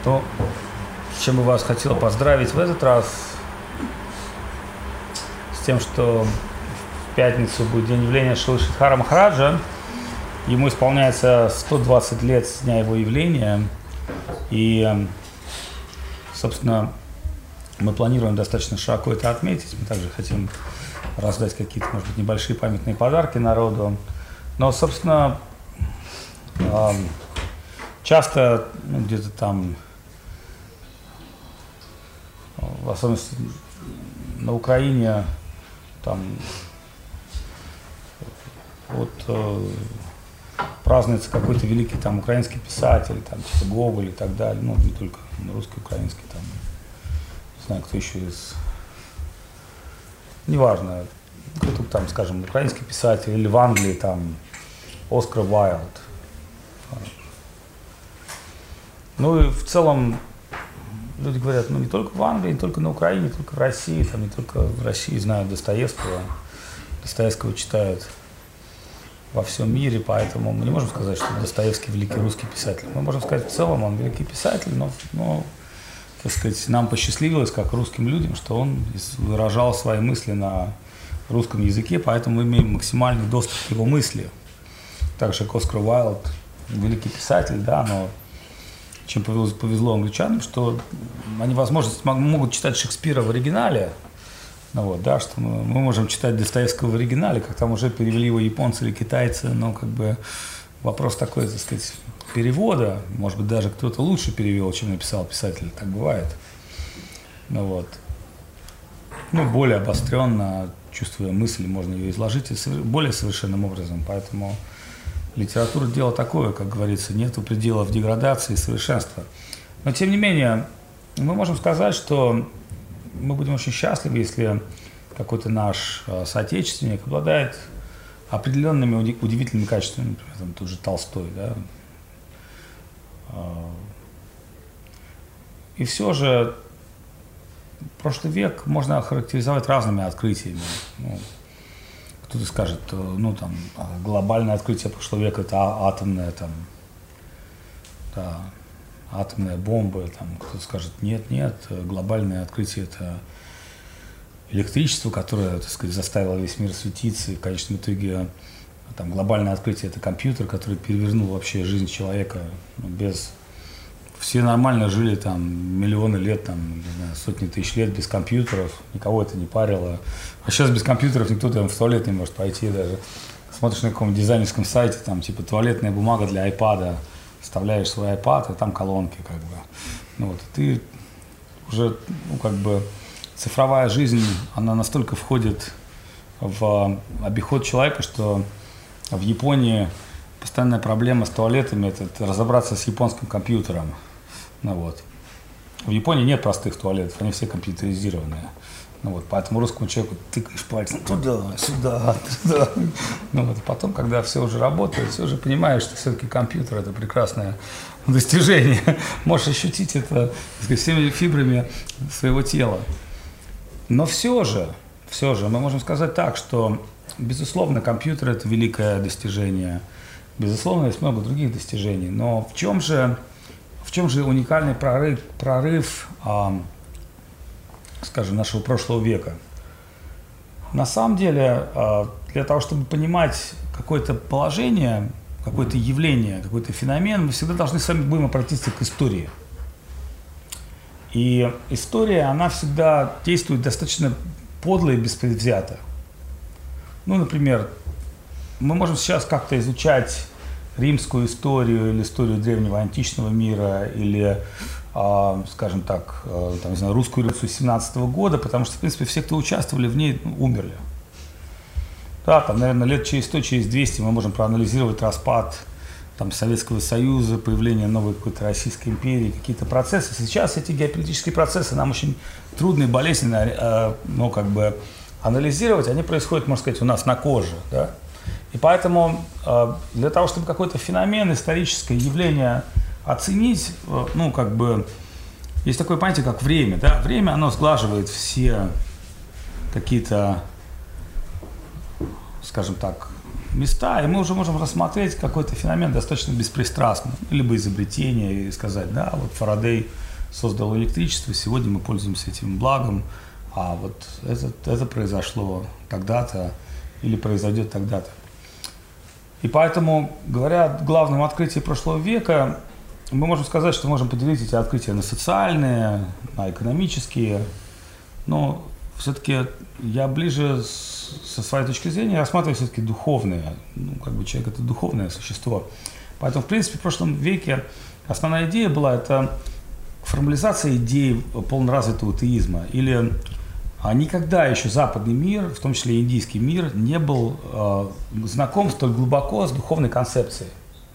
То, с чем бы вас хотел поздравить в этот раз, с тем, что в пятницу будет день явления Шрилы Шридхара Махараджа. Ему исполняется 120 лет с дня его явления. И, собственно, мы планируем достаточно широко это отметить. Мы также хотим раздать какие-то, может быть, небольшие памятные подарки народу. Но, собственно, часто где-то там, в особенности на Украине, там вот празднуется какой-то великий там украинский писатель, там типа Гоголь и так далее, ну не только русский, украинский, там, не знаю, кто еще из, неважно, кто-то там, скажем, украинский писатель, или в Англии там Оскар Уайлд. Ну и в целом люди говорят, ну не только в Англии, не только на Украине, не только в России, там не только в России знают Достоевского. Достоевского читают во всем мире, поэтому мы не можем сказать, что Достоевский великий русский писатель. Мы можем сказать, в целом он великий писатель, но так сказать, нам посчастливилось, как русским людям, что он выражал свои мысли на русском языке, поэтому мы имеем максимальный доступ к его мысли. Так же, как Оскар Уайлд, великий писатель, да, но чем повезло англичанам, что они, возможно, могут читать Шекспира в оригинале, ну вот, да, что мы можем читать Достоевского в оригинале, как там уже перевели его японцы или китайцы, но как бы вопрос такой, так сказать, перевода, может быть, даже кто-то лучше перевел, чем написал писатель, так бывает, ну вот, ну, более обостренно, чувствуя мысль, можно ее изложить более совершенным образом, поэтому литература – дело такое, как говорится, нету пределов деградации и совершенства. Но, тем не менее, мы можем сказать, что мы будем очень счастливы, если какой-то наш соотечественник обладает определенными удивительными качествами, например, там, тот же Толстой, да. И все же прошлый век можно охарактеризовать разными открытиями. Ну, кто-то скажет, ну там глобальное открытие прошлого века – это атомная, там, да, атомная бомба, там, кто-то скажет, нет, глобальное открытие – это электричество, которое, так сказать, заставило весь мир светиться, и в конечном итоге там, глобальное открытие – это компьютер, который перевернул вообще жизнь человека. Все нормально жили там миллионы лет, там, не знаю, сотни тысяч лет без компьютеров, никого это не парило. А сейчас без компьютеров никто там в туалет не может пойти даже. Смотришь на каком-нибудь дизайнерском сайте, там типа туалетная бумага для iPad, вставляешь свой iPad, и там колонки как бы. Ну вот, ты уже, ну как бы, цифровая жизнь, она настолько входит в обиход человека, что в Японии постоянная проблема с туалетами – это разобраться с японским компьютером. Ну, вот. В Японии нет простых туалетов, они все компьютеризированные. Ну, вот, поэтому русскому человеку тыкаешь пальцем туда, сюда, туда. Ну, вот, потом, когда все уже работает, все уже понимаешь, что все-таки компьютер – это прекрасное достижение. Можешь ощутить это, так сказать, всеми фибрами своего тела. Но все же мы можем сказать так, что, безусловно, компьютер – это великое достижение. Безусловно, есть много других достижений. Но в чем же уникальный прорыв, скажем, нашего прошлого века? На самом деле, для того, чтобы понимать какое-то положение, какое-то явление, какой-то феномен, мы всегда должны с вами будем обратиться к истории. И история, она всегда действует достаточно подло и беспредвзято. Ну, например, мы можем сейчас как-то изучать римскую историю или историю древнего античного мира или, скажем так, там, не знаю, русскую революцию 17 года, потому что, в принципе, все, кто участвовали в ней, умерли. Да, там, наверное, лет через 100, через 200 мы можем проанализировать распад там, Советского Союза, появление новой какой-то Российской империи, какие-то процессы. Сейчас эти геополитические процессы нам очень трудно и болезненно, ну, как бы, анализировать. Они происходят, можно сказать, у нас на коже, да? И поэтому для того, чтобы какой-то феномен, историческое явление оценить, ну, как бы, есть такое понятие, как время, да? Время, оно сглаживает все какие-то, скажем так, места, и мы уже можем рассмотреть какой-то феномен достаточно беспристрастно, либо изобретение, и сказать, да, вот Фарадей создал электричество, сегодня мы пользуемся этим благом, а вот это произошло тогда-то или произойдет тогда-то. И поэтому, говоря о главном открытии прошлого века, мы можем сказать, что можем поделить эти открытия на социальные, на экономические, но все-таки я ближе со своей точки зрения рассматриваю все-таки духовные. Ну, как бы человек – это духовное существо. Поэтому, в принципе, в прошлом веке основная идея была – это формализация идеи полноразвитого теизма. Или никогда еще западный мир, в том числе индийский мир, не был знаком столь глубоко с духовной концепцией,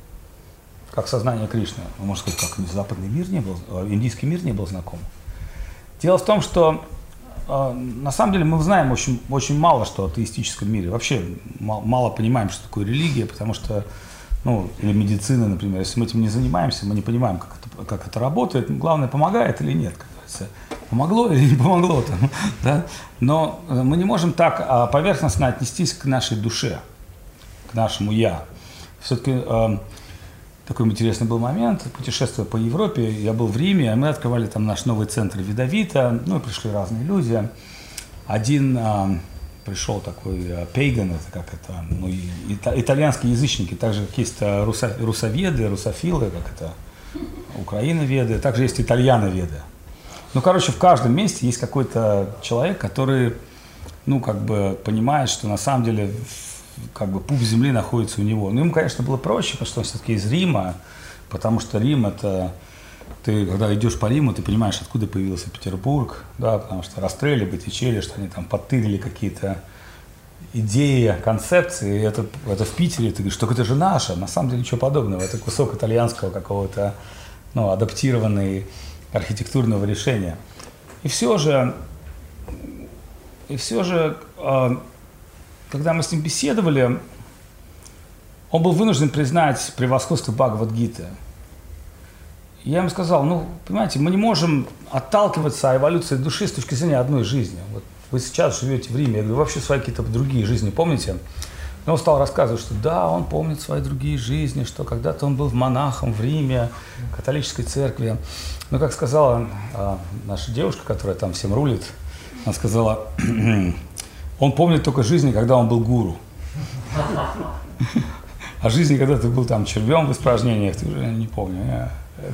как сознание Кришны. Можно сказать, как западный мир не был, индийский мир не был знаком. Дело в том, что на самом деле мы знаем очень мало что о теистическом мире. Вообще мало понимаем, что такое религия, потому что, ну, или медицина, например, если мы этим не занимаемся, мы не понимаем, как это работает. Главное, помогает или нет, как говорится. Помогло или не помогло там, да? Но мы не можем так поверхностно отнестись к нашей душе, к нашему «я». Все-таки такой интересный был момент, путешествуя по Европе, я был в Риме, мы открывали там наш новый центр Ведавита, ну и пришли разные люди. Один пришел такой пейган, это как это, ну, итальянские язычники, также есть русоведы, русофилы, как это, украиноведы, также есть итальяноведы. Ну, короче, в каждом месте есть какой-то человек, который, ну, как бы понимает, что на самом деле как бы пуп земли находится у него. Ну, ему, конечно, было проще, потому что он все-таки из Рима, потому что Рим – это… Ты, когда идешь по Риму, ты понимаешь, откуда появился Петербург, да, потому что Растрелли, Боттичелли, что они там подтырили какие-то идеи, концепции, это в Питере, ты говоришь, что это же наше, на самом деле ничего подобного, это кусок итальянского какого-то, ну, адаптированного архитектурного решения. И все же, когда мы с ним беседовали, он был вынужден признать превосходство Бхагавад-гиты. Я ему сказал, ну, понимаете, мы не можем отталкиваться от эволюции души с точки зрения одной жизни. Вот вы сейчас живете в Риме, я говорю, вообще свои какие-то другие жизни помните? И он стал рассказывать, что да, он помнит свои другие жизни, что когда-то он был монахом в Риме, католической церкви. Но, как сказала наша девушка, которая там всем рулит, она сказала, он помнит только жизни, когда он был гуру. А жизни, когда ты был там червем в испражнениях, ты уже не помню.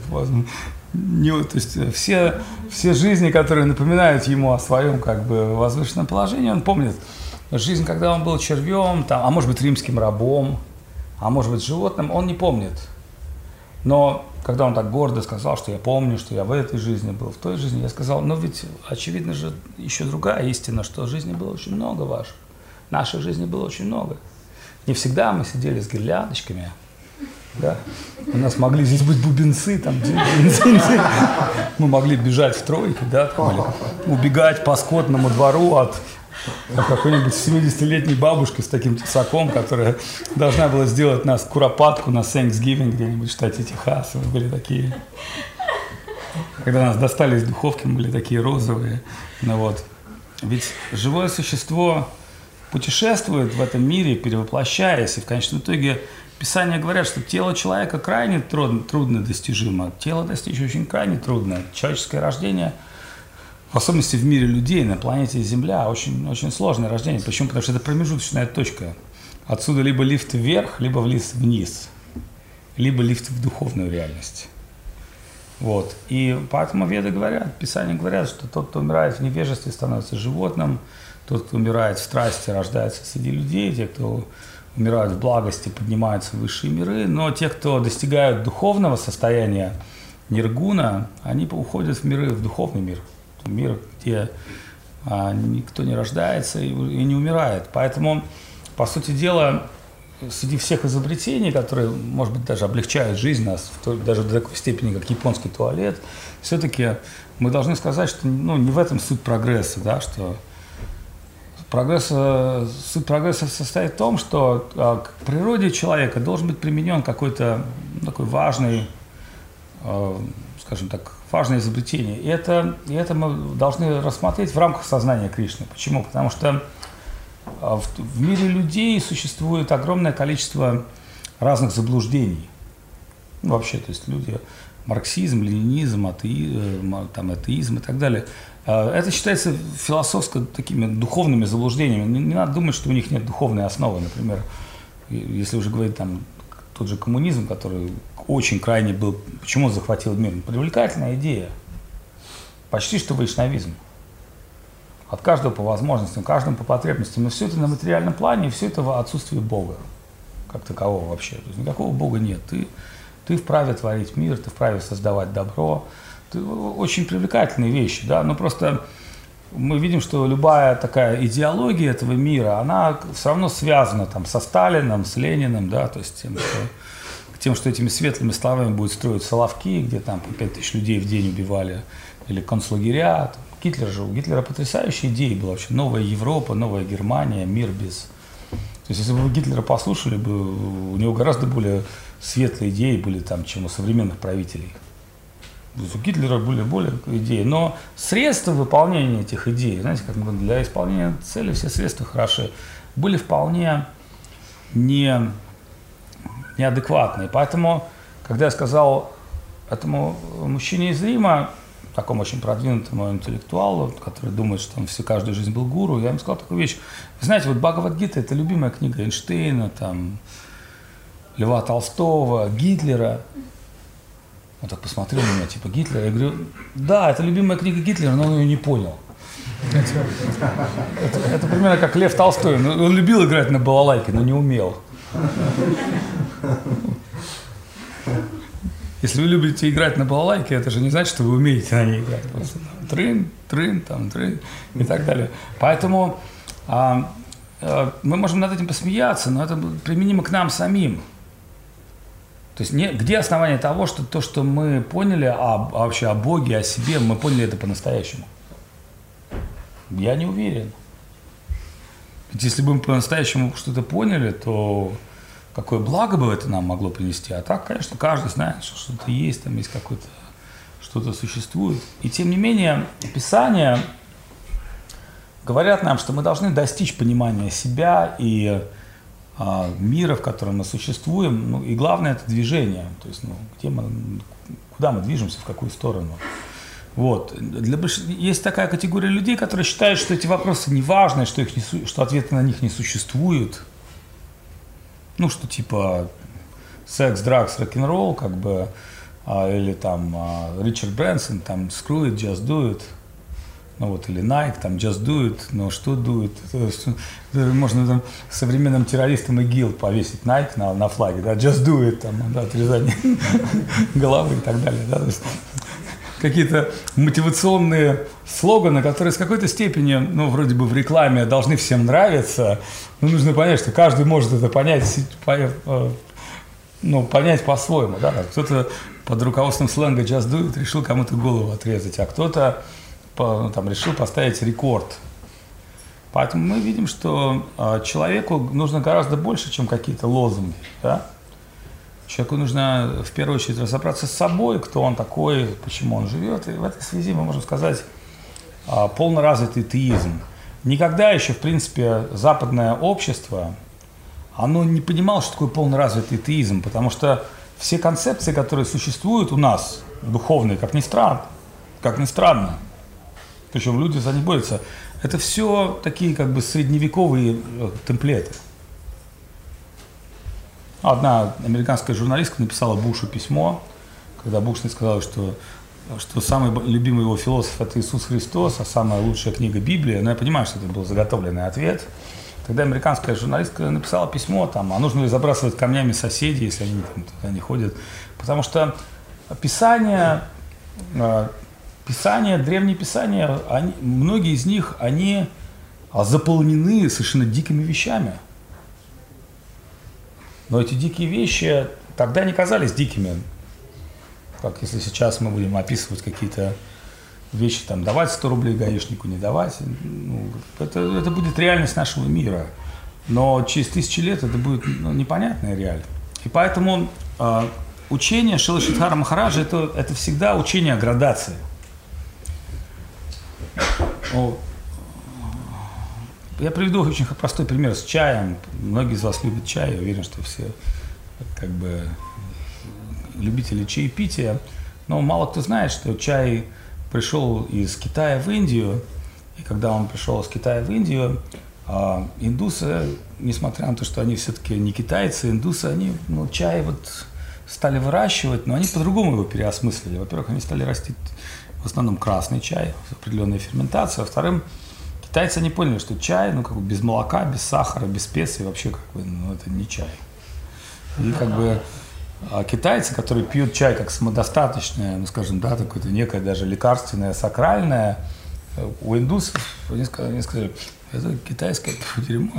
То есть все жизни, которые напоминают ему о своем как бы возвышенном положении, он помнит. Жизнь, когда он был червем, там, а может быть римским рабом, а может быть животным, он не помнит. Но когда он так гордо сказал, что я помню, что я в этой жизни был, в той жизни, я сказал, но ведь очевидно же еще другая истина, что жизни было очень много ваших. Нашей жизни было очень много. Не всегда мы сидели с гирляндочками, да? У нас могли здесь быть бубенцы, там, мы могли бежать в тройке, да, убегать по скотному двору от какой-нибудь 70-летней бабушки с таким тесаком, которая должна была сделать нас куропатку на Thanksgiving где-нибудь в штате Техас. Мы были такие, когда нас достали из духовки, мы были такие розовые. Ну, вот. Ведь живое существо путешествует в этом мире, перевоплощаясь, и в конечном итоге Писания говорят, что тело человека крайне трудно достижимо, тело достичь очень крайне трудно. Человеческое рождение, в особенности в мире людей, на планете Земля, очень, очень сложное рождение. Почему? Потому что это промежуточная точка. Отсюда либо лифт вверх, либо лифт вниз, либо лифт в духовную реальность. Вот. И поэтому Веды говорят, Писания говорят, что тот, кто умирает в невежестве, становится животным, тот, кто умирает в страсти, рождается среди людей, те, кто умирают в благости, поднимаются в высшие миры, но те, кто достигают духовного состояния ниргуна, они уходят в миры, в духовный мир. Мир, где никто не рождается и не умирает. Поэтому, по сути дела, среди всех изобретений, которые, может быть, даже облегчают жизнь нас, даже до такой степени, как японский туалет, все-таки мы должны сказать, что не в этом суть прогресса, да, что суть прогресса состоит в том, что к природе человека должен быть применен какой-то такой важный, скажем так, важное изобретение. И это мы должны рассмотреть в рамках сознания Кришны. Почему? Потому что в мире людей существует огромное количество разных заблуждений. Ну, вообще, то есть люди, марксизм, ленинизм, атеизм и так далее. Это считается философско такими духовными заблуждениями. Не надо думать, что у них нет духовной основы. Например, если уже говорить там тот же коммунизм, который очень крайне был, почему захватил мир? Привлекательная идея. Почти что вайшнавизм. От каждого по возможностям, каждому по потребностям. Но все это на материальном плане, и все это в отсутствии Бога, как такового вообще. То есть никакого Бога нет. Ты вправе творить мир, ты вправе создавать добро. Очень привлекательные вещи, да, но просто мы видим, что любая такая идеология этого мира, она все равно связана там со Сталином, с Лениным, да, то есть тем, что этими светлыми словами будет строить Соловки, где там по 5000 людей в день убивали, или концлагеря. У Гитлера потрясающая идея была вообще, новая Европа, новая Германия, мир без... То есть если бы вы Гитлера послушали, у него гораздо более светлые идеи были там, чем у современных правителей. У Гитлера были более идеи, но средства выполнения этих идей, знаете, как для исполнения цели все средства хороши, были вполне неадекватные. Поэтому, когда я сказал этому мужчине из Рима, такому очень продвинутому интеллектуалу, который думает, что он всю каждую жизнь был гуру, я ему сказал такую вещь. Вы знаете, вот Бхагавад-гита – это любимая книга Эйнштейна, там, Льва Толстого, Гитлера. Он так посмотрел на меня, типа, Гитлера. Я говорю, да, это любимая книга Гитлера, но он ее не понял. Это примерно как Лев Толстой. Он любил играть на балалайке, но не умел. Если вы любите играть на балалайке, это же не значит, что вы умеете на ней играть. Просто трын, трын, там, трын и так далее. Поэтому мы можем над этим посмеяться, но это применимо к нам самим. То есть где основание того, что то, что мы поняли вообще о Боге, о себе, мы поняли это по-настоящему? Я не уверен. Ведь если бы мы по-настоящему что-то поняли, то какое благо бы это нам могло принести. А так, конечно, каждый знает, что что-то есть, там есть какое-то, что-то существует. И тем не менее, Писания говорят нам, что мы должны достичь понимания себя и мира, в котором мы существуем, ну, и главное это движение, то есть, куда мы движемся, в какую сторону. Вот. Есть такая категория людей, которые считают, что эти вопросы не важны, что ответы на них не существуют. Ну, что типа секс, драгс, рок-н-ролл, как бы, или там Ричард Брэнсон, там screw it, just do it. Ну вот, или Nike, там, just do it, но что do it? Можно там современным террористам ИГИЛ повесить Nike на флаге, да, just do it, там, да, отрезание головы и так далее, да, то есть какие-то мотивационные слоганы, которые с какой-то степени, ну, вроде бы в рекламе должны всем нравиться, но нужно понять, что каждый может это понять по-своему, да, кто-то под руководством сленга just do it решил кому-то голову отрезать, а кто-то решил поставить рекорд. Поэтому мы видим, что человеку нужно гораздо больше, чем какие-то лозунги. Да? Человеку нужно в первую очередь разобраться с собой, кто он такой, почему он живет. И в этой связи мы можем сказать полноразвитый теизм. Никогда еще, в принципе, западное общество, оно не понимало, что такое полноразвитый теизм, потому что все концепции, которые существуют у нас, духовные, как ни странно, причем люди за них борются, это все такие как бы средневековые темплеты. Одна американская журналистка написала Бушу письмо, когда Буш сказал, что самый любимый его философ – это Иисус Христос, а самая лучшая книга – Библия. Но я понимаю, что это был заготовленный ответ. Тогда американская журналистка написала письмо, а нужно ли забрасывать камнями соседей, если они туда не ходят. Потому что Писание, древние писания, многие из них, они заполнены совершенно дикими вещами. Но эти дикие вещи тогда не казались дикими. Как если сейчас мы будем описывать какие-то вещи, там, давать 100 рублей гаишнику, не давать. Ну, это будет реальность нашего мира. Но через 1000 лет это будет непонятная реальность. И поэтому учение Шрилы Шридхара Махараджа это всегда учение о градации. Я приведу очень простой пример с чаем. Многие из вас любят чай, я уверен, что все как бы любители чаепития. Но мало кто знает, что чай пришел из Китая в Индию. И когда он пришел из Китая в Индию, индусы, несмотря на то, что они все-таки не китайцы, индусы, они чай вот стали выращивать, но они по-другому его переосмыслили. Во-первых, они стали растить в основном красный чай, с определенной ферментацией. Во-вторых, китайцы не поняли, что чай, как бы без молока, без сахара, без специй вообще как бы, это не чай. И как бы китайцы, которые пьют чай как самодостаточное, скажем, да, такое-то некое даже лекарственное, сакральное, у индусов, они сказали, это китайское дерьмо,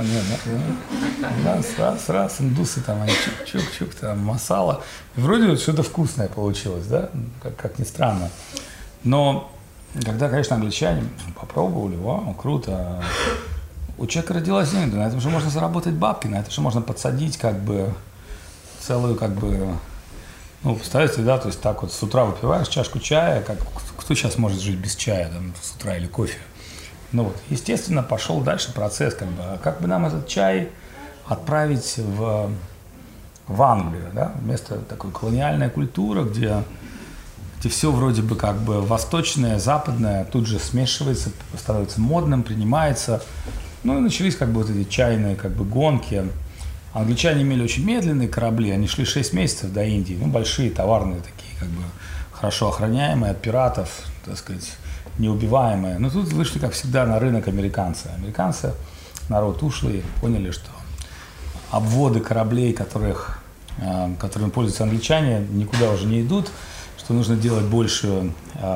раз, индусы там, они чук-чук, там, масала. И вроде вот что-то вкусное получилось, да, как ни странно. Но когда, конечно, англичане попробовали, вау, круто. У человека родилась деньги, на этом же можно заработать бабки, на это же можно подсадить как бы целую как бы, представьте, да, то есть так вот с утра выпиваешь чашку чая, кто сейчас может жить без чая там, с утра или кофе? Естественно, пошел дальше процесс, как бы нам этот чай отправить в Англию, да, вместо такой колониальной культуры, где все вроде бы как бы восточное, западное тут же смешивается, становится модным, принимается. И начались как бы вот эти чайные как бы гонки. Англичане имели очень медленные корабли, они шли 6 месяцев до Индии, большие, товарные такие, как бы хорошо охраняемые от пиратов, так сказать, неубиваемые. Но тут вышли, как всегда, на рынок американцы. Американцы, народ ушлый, поняли, что обводы кораблей, которыми пользуются англичане, никуда уже не идут, что нужно делать больше,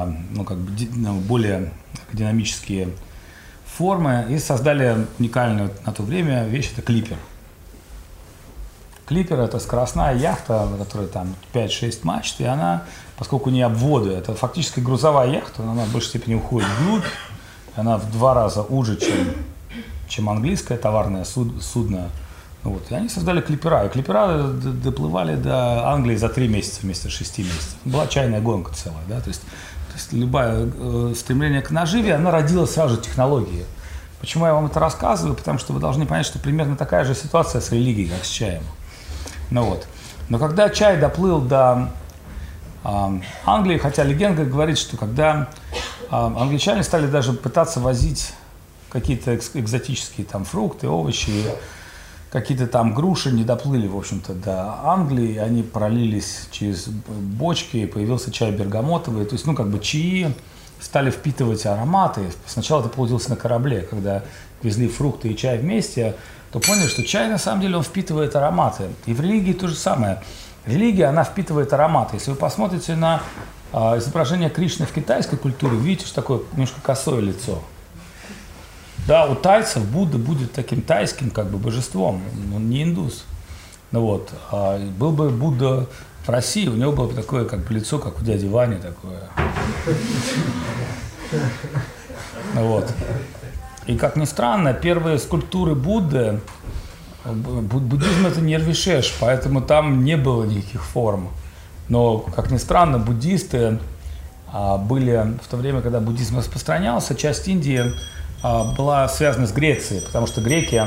более динамические формы, и создали уникальную на то время вещь, это клипер. Клипер – это скоростная яхта, которая там 5-6 мачт, и она, поскольку не обводы, это фактически грузовая яхта, но она в большей степени уходит вглубь, она в 2 раза уже, чем английское товарное судно. И они создали клипера, и клипера доплывали до Англии за 3 месяца вместо 6 месяцев. Была чайная гонка целая, да, то есть любое стремление к наживе, она родила сразу же технологии. Почему я вам это рассказываю? Потому что вы должны понять, что примерно такая же ситуация с религией, как с чаем. Но когда чай доплыл до Англии, хотя легенда говорит, что когда англичане стали даже пытаться возить какие-то экзотические там фрукты, овощи, какие-то там груши не доплыли, в общем-то, до Англии, они пролились через бочки, появился чай бергамотовый, то есть, чаи стали впитывать ароматы. Сначала это получилось на корабле, когда везли фрукты и чай вместе, то поняли, что чай, на самом деле, он впитывает ароматы. И в религии то же самое. Религия, она впитывает ароматы. Если вы посмотрите на изображение Кришны в китайской культуре, видите, что такое немножко косое лицо. Да, у тайцев Будда будет таким тайским как бы божеством, он не индус. Был бы Будда в России, у него было бы такое как бы лицо, как у дяди Вани такое. И как ни странно, первые скульптуры Будды, буддизм это не рвишешь, поэтому там не было никаких форм. Но, как ни странно, буддисты были в то время, когда буддизм распространялся, часть Индии была связана с Грецией, потому что греки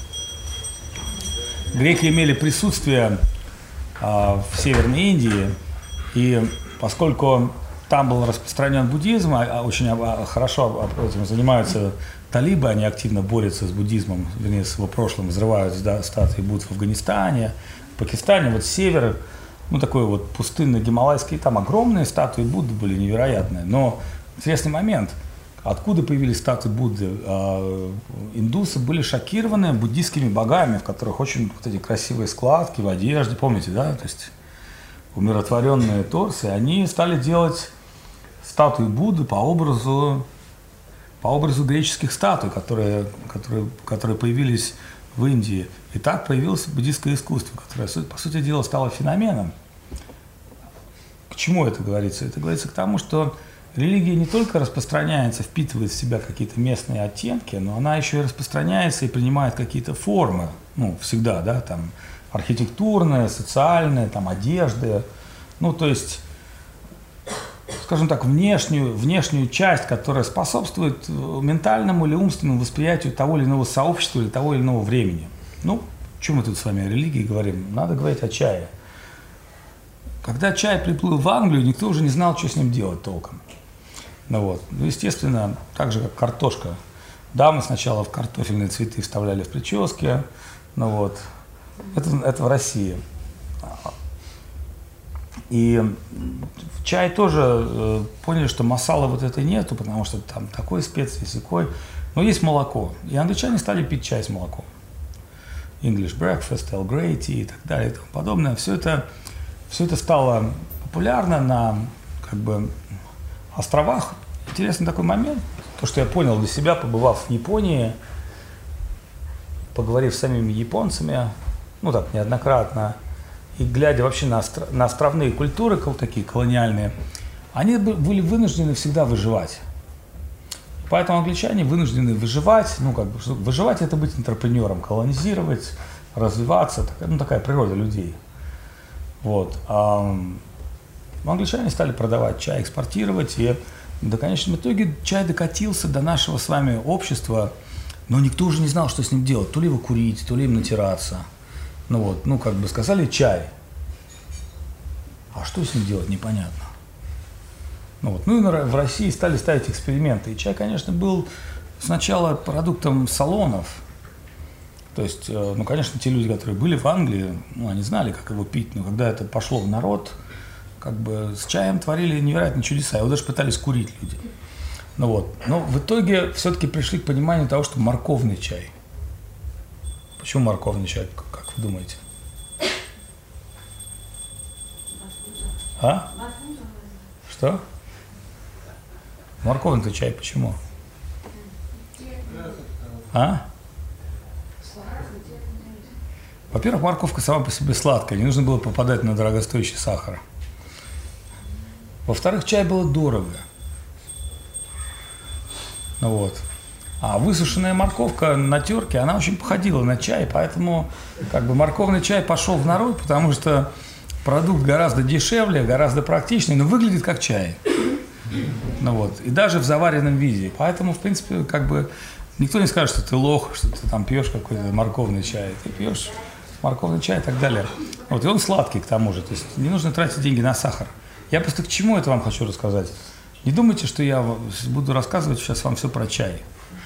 имели присутствие в Северной Индии, и поскольку там был распространен буддизм, очень хорошо этим занимаются талибы, они активно борются с буддизмом, вернее, с его прошлым, взрывают статуи Будд в Афганистане, в Пакистане, север, такой пустынный гималайский, там огромные статуи Будды были невероятные, но интересный момент – откуда появились статуи Будды? Индусы были шокированы буддийскими богами, в которых очень эти красивые складки в одежде, помните, да? То есть умиротворенные торсы. Они стали делать статуи Будды по образу греческих статуй, которые появились в Индии. И так появилось буддийское искусство, которое, по сути дела, стало феноменом. К чему это говорится? Это говорится к тому, что религия не только распространяется, впитывает в себя какие-то местные оттенки, но она еще и распространяется и принимает какие-то формы, всегда, да, там, архитектурные, социальные, там, одежды, то есть, скажем так, внешнюю часть, которая способствует ментальному или умственному восприятию того или иного сообщества или того или иного времени. Ну, что мы тут с вами о религии говорим? Надо говорить о чае. Когда чай приплыл в Англию, никто уже не знал, что с ним делать толком. Ну, естественно, так же, как картошка. Да, мы сначала в картофельные цветы вставляли в прически. Это в России. И в чай тоже поняли, что масала вот этой нету, потому что там такой специи, сякой. Но есть молоко. И англичане стали пить чай с молоком. English breakfast, Earl Grey tea и так далее и тому подобное. Все это стало популярно на островах. Интересный такой момент, то, что я понял для себя, побывав в Японии, поговорив с самими японцами, неоднократно, и глядя вообще на островные культуры, такие колониальные, они были вынуждены всегда выживать. Поэтому англичане вынуждены выживать, выживать — это быть интерпренером, колонизировать, развиваться, такая природа людей. Англичане стали продавать чай, экспортировать, и в конечном итоге чай докатился до нашего с вами общества, но никто уже не знал, что с ним делать, то ли его курить, то ли им натираться. Сказали чай, а что с ним делать, непонятно. И в России стали ставить эксперименты. И чай, конечно, был сначала продуктом салонов. То есть, конечно, те люди, которые были в Англии, они знали, как его пить. Но когда это пошло в народ, с чаем творили невероятные чудеса. Его даже пытались курить люди. Но в итоге все-таки пришли к пониманию того, что морковный чай. Почему морковный чай, как вы думаете? А? Что? Морковный чай почему? А? Во-первых, морковка сама по себе сладкая, не нужно было попадать на дорогостоящий сахар. Во-вторых, чай было дорого. А высушенная морковка на терке, она очень походила на чай, поэтому морковный чай пошел в народ, потому что продукт гораздо дешевле, гораздо практичнее, но выглядит как чай. И даже в заваренном виде. Поэтому, в принципе, никто не скажет, что ты лох, что ты там пьешь какой-то морковный чай. Ты пьешь морковный чай и так далее. И он сладкий к тому же. То есть не нужно тратить деньги на сахар. Я просто к чему это вам хочу рассказать. Не думайте, что я буду рассказывать сейчас вам все про чай.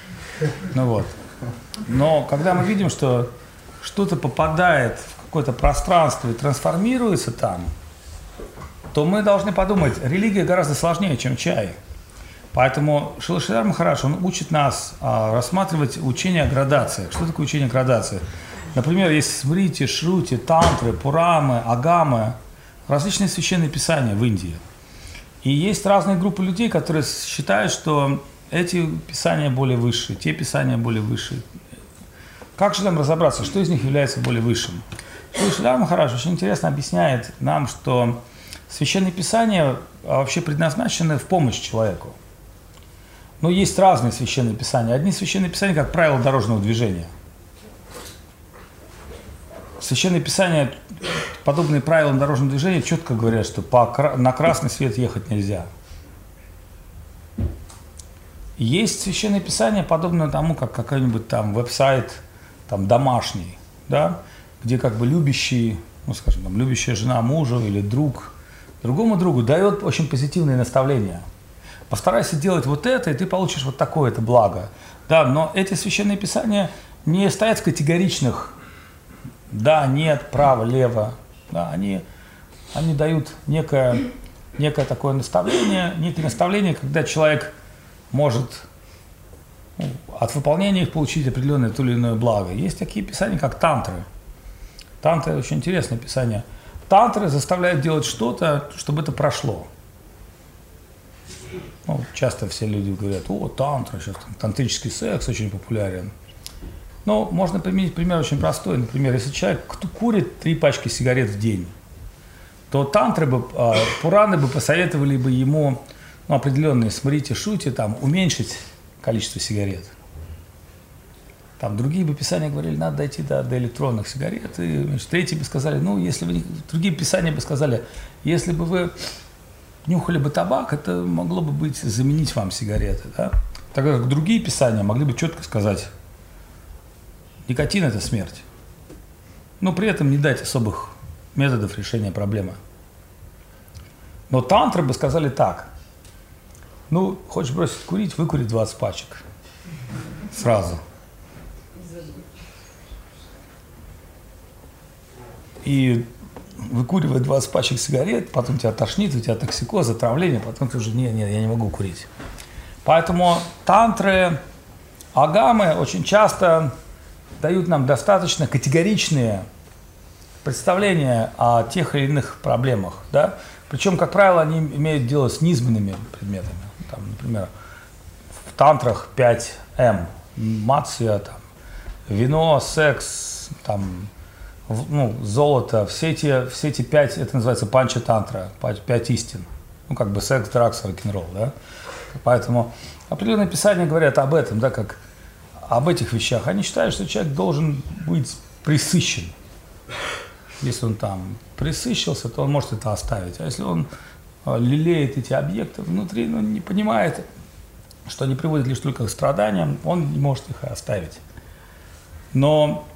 Но когда мы видим, что что-то попадает в какое-то пространство и трансформируется там, то мы должны подумать, религия гораздо сложнее, чем чай. Поэтому Шрила Шридар Махарадж, он учит нас рассматривать учение о градациях. Что такое учение о градациях? Например, есть смрити, шрути, тантры, пурамы, агамы, различные священные писания в Индии. И есть разные группы людей, которые считают, что эти писания более высшие, те писания более высшие. Как же нам разобраться, что из них является более высшим? Шрила Шридар Махарадж очень интересно объясняет нам, что священные писания вообще предназначены в помощь человеку. Но есть разные священные писания. Одни священные писания, как правило дорожного движения. Священные писания, подобные правилам дорожного движения, четко говорят, что на красный свет ехать нельзя. Есть священные писания, подобные тому, как какой-нибудь там веб-сайт там, домашний, да, где любящий, любящая жена мужу или друг другому другу дает очень позитивные наставления. Постарайся делать вот это, и ты получишь вот такое-то благо. Да, но эти священные писания не стоят в категоричных да, нет, право, лево. Да, они дают некое такое наставление, когда человек может от выполнения их получить определенное то или иное благо. Есть такие писания, как тантры. Тантры – очень интересное писание. Тантры заставляют делать что-то, чтобы это прошло. Часто все люди говорят, тантра, сейчас тантрический секс очень популярен. Но можно применить пример очень простой. Например, если человек курит 3 пачки сигарет в день, то пураны бы посоветовали бы ему определенные смрити, шрути, уменьшить количество сигарет. Другие бы писания говорили, надо дойти до электронных сигарет. И третьи бы сказали, другие писания бы сказали, если бы вы нюхали бы табак, это могло бы быть заменить вам сигареты, да? Тогда как другие писания могли бы четко сказать, никотин – это смерть. Но при этом не дать особых методов решения проблемы. Но тантры бы сказали так. Ну, хочешь бросить курить, выкури 20 пачек. Сразу. И выкуривая 20 пачек сигарет, потом тебя тошнит, у тебя токсикоз, отравление, потом ты уже, нет, я не могу курить. Поэтому тантры, агамы очень часто дают нам достаточно категоричные представления о тех или иных проблемах, да? Причем, как правило, они имеют дело с низменными предметами. Там, например, в тантрах 5М, мацья, там, вино, секс, там, золото, все эти 5, это называется панча-тантра, 5 истин. Ну, как бы секс, дракс, рок-н-ролл, да? Поэтому определенные писания говорят об этом, да, как об этих вещах. Они считают, что человек должен быть пресыщен. Если он там пресыщился, то он может это оставить. А если он лелеет эти объекты внутри, но не понимает, что они приводят лишь только к страданиям, он не может их оставить. Но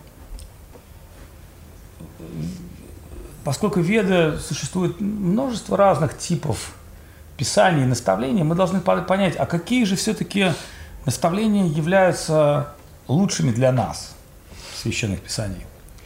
поскольку в Веде существует множество разных типов писаний и наставлений, мы должны понять, а какие же все-таки наставления являются лучшими для нас в священных писаниях.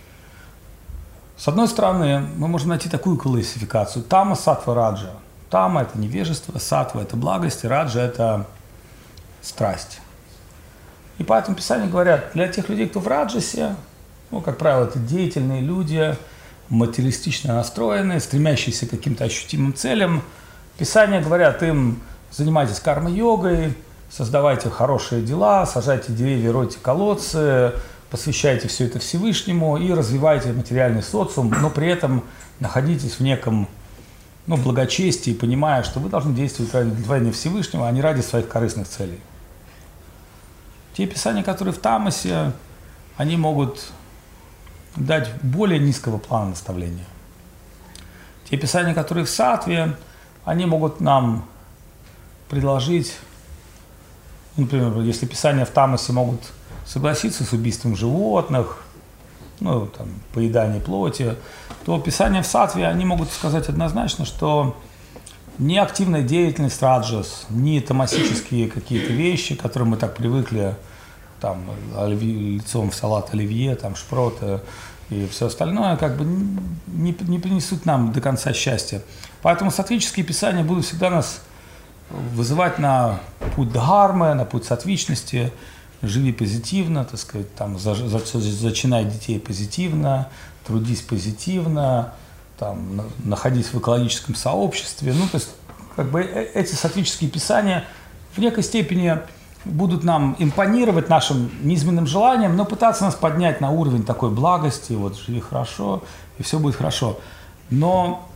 С одной стороны, мы можем найти такую классификацию. Тама, саттва, раджа. Тама – это невежество, саттва – это благость, и раджа – это страсть. И поэтому Писания говорят, для тех людей, кто в раджасе, ну, как правило, это деятельные люди, материалистично настроенные, стремящиеся к каким-то ощутимым целям. Писания говорят им, занимайтесь карма-йогой, создавайте хорошие дела, сажайте деревья, ройте колодцы, посвящайте все это Всевышнему и развивайте материальный социум, но при этом находитесь в неком благочестии, понимая, что вы должны действовать ради удовлетворения Всевышнего, а не ради своих корыстных целей. Те писания, которые в Тамасе, они могут дать более низкого плана наставления. Те писания, которые в Саттве, они могут нам предложить, например, если писания в Тамасе могут согласиться с убийством животных, поедание плоти, то писания в Саттве, они могут сказать однозначно, что ни активная деятельность раджас, ни тамасические какие-то вещи, к которым мы так привыкли, там, лицом в салат оливье, там, шпроты и все остальное, как бы не принесут нам до конца счастья. Поэтому саттвические писания будут всегда нас вызывать на путь дхармы, на путь саттвичности. Живи позитивно, так сказать, там, зачинай детей позитивно, трудись позитивно, там, находись в экологическом сообществе. То есть, как бы эти саттвические писания в некой степени будут нам импонировать нашим низменным желаниям, но пытаться нас поднять на уровень такой благости, вот, живи хорошо, и все будет хорошо. Но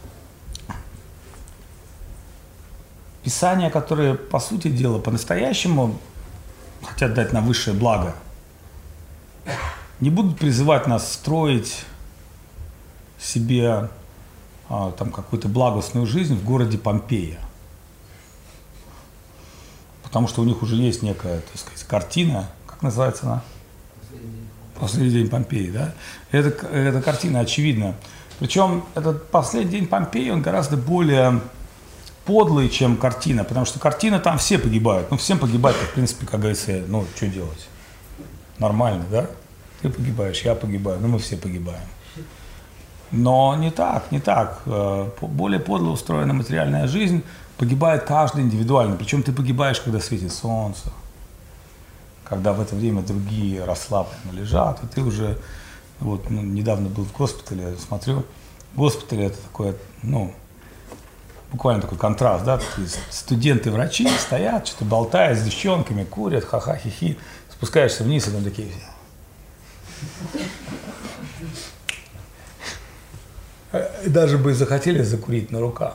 писания, которые, по сути дела, по-настоящему хотят дать нам высшее благо, не будут призывать нас строить себе какую-то благостную жизнь в городе Помпея. Потому что у них уже есть некая, так сказать, картина, как называется она? Последний день Помпеи, да? Эта картина очевидна. Причем этот последний день Помпеи, он гораздо более подлый, чем картина, потому что картина там все погибают. Всем погибать, в принципе, как говорится, что делать? Нормально, да? Ты погибаешь, я погибаю, мы все погибаем. Но не так. Более подло устроена материальная жизнь, погибает каждый индивидуально. Причем ты погибаешь, когда светит солнце, когда в это время другие расслабленно лежат, и ты уже, недавно был в госпитале, смотрю, госпиталь это такое, буквально такой контраст, да, студенты-врачи стоят, что-то болтают с девчонками, курят, ха-ха-хи-хи, спускаешься вниз, и там такие все. И даже бы захотели закурить на руках.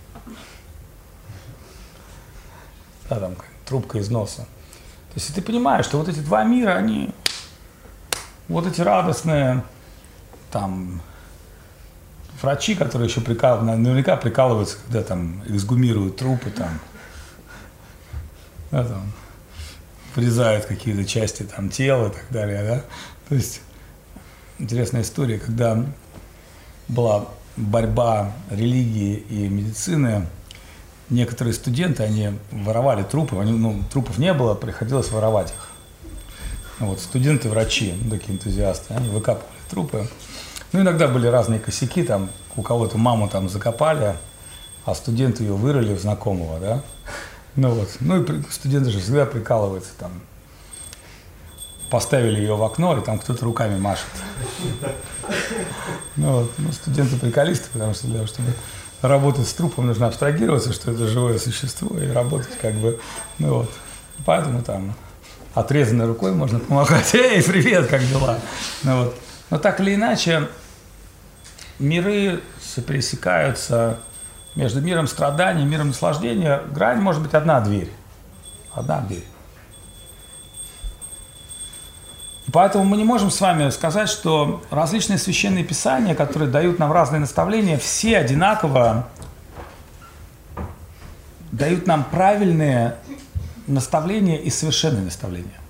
Да, там трубка из носа. То есть ты понимаешь, что вот эти два мира, они вот эти радостные, там, врачи, которые еще наверняка прикалываются, когда там эксгумируют трупы, там, да, там вырезают какие-то части там тела и так далее, да. То есть интересная история, когда была борьба религии и медицины, некоторые студенты, они воровали трупы, трупов не было, приходилось воровать их. Вот, студенты-врачи, такие энтузиасты, они выкапывали трупы. Иногда были разные косяки, там, у кого-то маму там закопали, а студенты ее вырыли в знакомого, да. И студенты же всегда прикалываются, там, поставили ее в окно, и там кто-то руками машет. Студенты-приколисты, потому что для того, чтобы работать с трупом, нужно абстрагироваться, что это живое существо, и работать как бы, Поэтому там отрезанной рукой можно помахать. Эй, привет, как дела? Но так или иначе, миры пересекаются между миром страданий и миром наслаждения. Грань может быть одна дверь. Одна дверь. И поэтому мы не можем с вами сказать, что различные священные писания, которые дают нам разные наставления, все одинаково дают нам правильные наставления и совершенные наставления.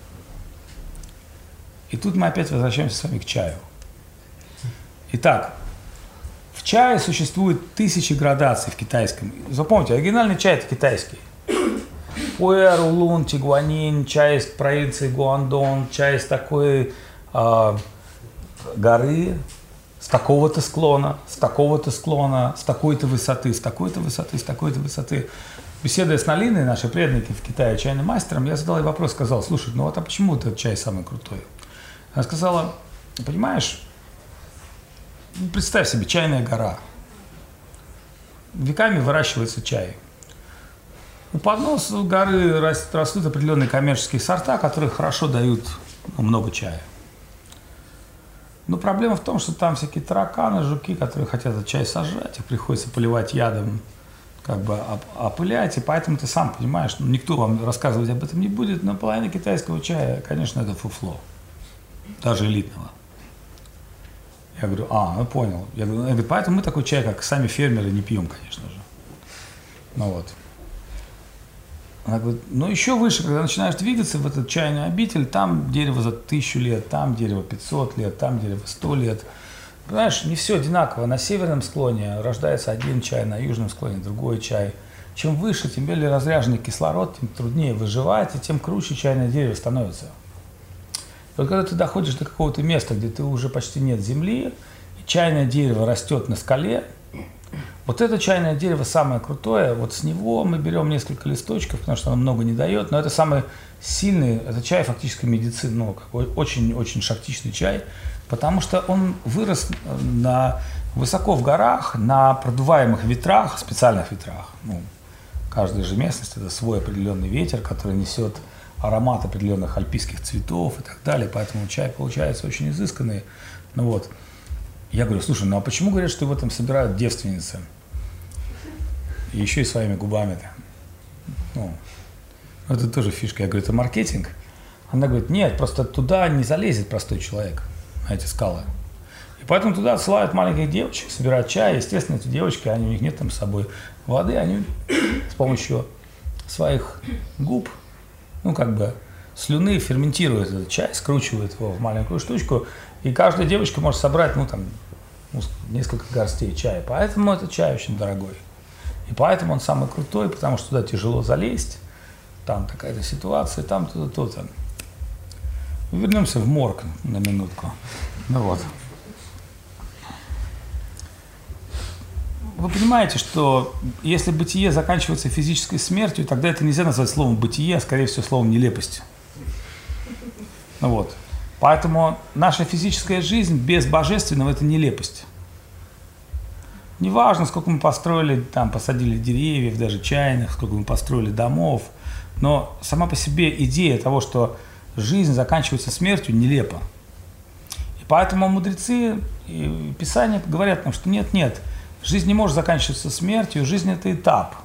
И тут мы опять возвращаемся с вами к чаю. Итак, в чае существует тысячи градаций в китайском. Запомните, оригинальный чай – это китайский. Пуэр, улун, тигуанин, чай из провинции Гуандон, чай из такой горы, с такого-то склона, с такого-то склона, с такой-то высоты, с такой-то высоты, с такой-то высоты. Беседуя с Налиной, нашей преданной в Китае, чайным мастером, я задал ей вопрос, сказал: слушай, а почему этот чай самый крутой? Она сказала: понимаешь, представь себе, чайная гора. Веками выращивается чай. У подноса горы растут определенные коммерческие сорта, которые хорошо дают много чая. Но проблема в том, что там всякие тараканы, жуки, которые хотят этот чай сожрать, их приходится поливать ядом, как бы опылять, и поэтому ты сам понимаешь, никто вам рассказывать об этом не будет, но половина китайского чая, конечно, это фуфло, даже элитного. Я говорю: понял. Я говорю, поэтому мы такой чай, как сами фермеры, не пьем, конечно же. Она говорит: еще выше, когда начинаешь двигаться в этот чайный обитель, там дерево за 1000 лет, там дерево 500 лет, там дерево 100 лет. Понимаешь, не все одинаково. На северном склоне рождается один чай, на южном склоне другой чай. Чем выше, тем более разряженный кислород, тем труднее выживать, и тем круче чайное дерево становится. И вот когда ты доходишь до какого-то места, где ты уже почти нет земли, и чайное дерево растет на скале, вот это чайное дерево самое крутое, вот с него мы берем несколько листочков, потому что оно много не дает, но это самый сильный, это чай фактически медицины, очень-очень шактичный чай, потому что он вырос высоко в горах, на продуваемых ветрах, специальных ветрах. Каждая же местность – это свой определенный ветер, который несет аромат определенных альпийских цветов и так далее, поэтому чай получается очень изысканный. Я говорю: слушай, а почему говорят, что в этом собирают девственницы? И еще и своими губами-то. Это тоже фишка. Я говорю: это маркетинг? Она говорит: нет, просто туда не залезет простой человек, на эти скалы. И поэтому туда отсылают маленьких девочек собирать чай. Естественно, эти девочки, у них нет там с собой воды, они с помощью своих губ, слюны ферментируют этот чай, скручивают его в маленькую штучку, и каждая девочка может собрать, несколько горстей чая. Поэтому этот чай очень дорогой. И поэтому он самый крутой, потому что туда тяжело залезть, там такая-то ситуация, там то-то. Вернемся в морг на минутку. Вы понимаете, что если бытие заканчивается физической смертью, тогда это нельзя назвать словом бытие, а скорее всего словом нелепость. Поэтому наша физическая жизнь без божественного – это нелепость. Неважно, сколько мы построили, посадили деревьев, даже чайных, сколько мы построили домов, но сама по себе идея того, что жизнь заканчивается смертью, нелепа. И поэтому мудрецы и Писания говорят нам, что нет, жизнь не может заканчиваться смертью, жизнь – это этап.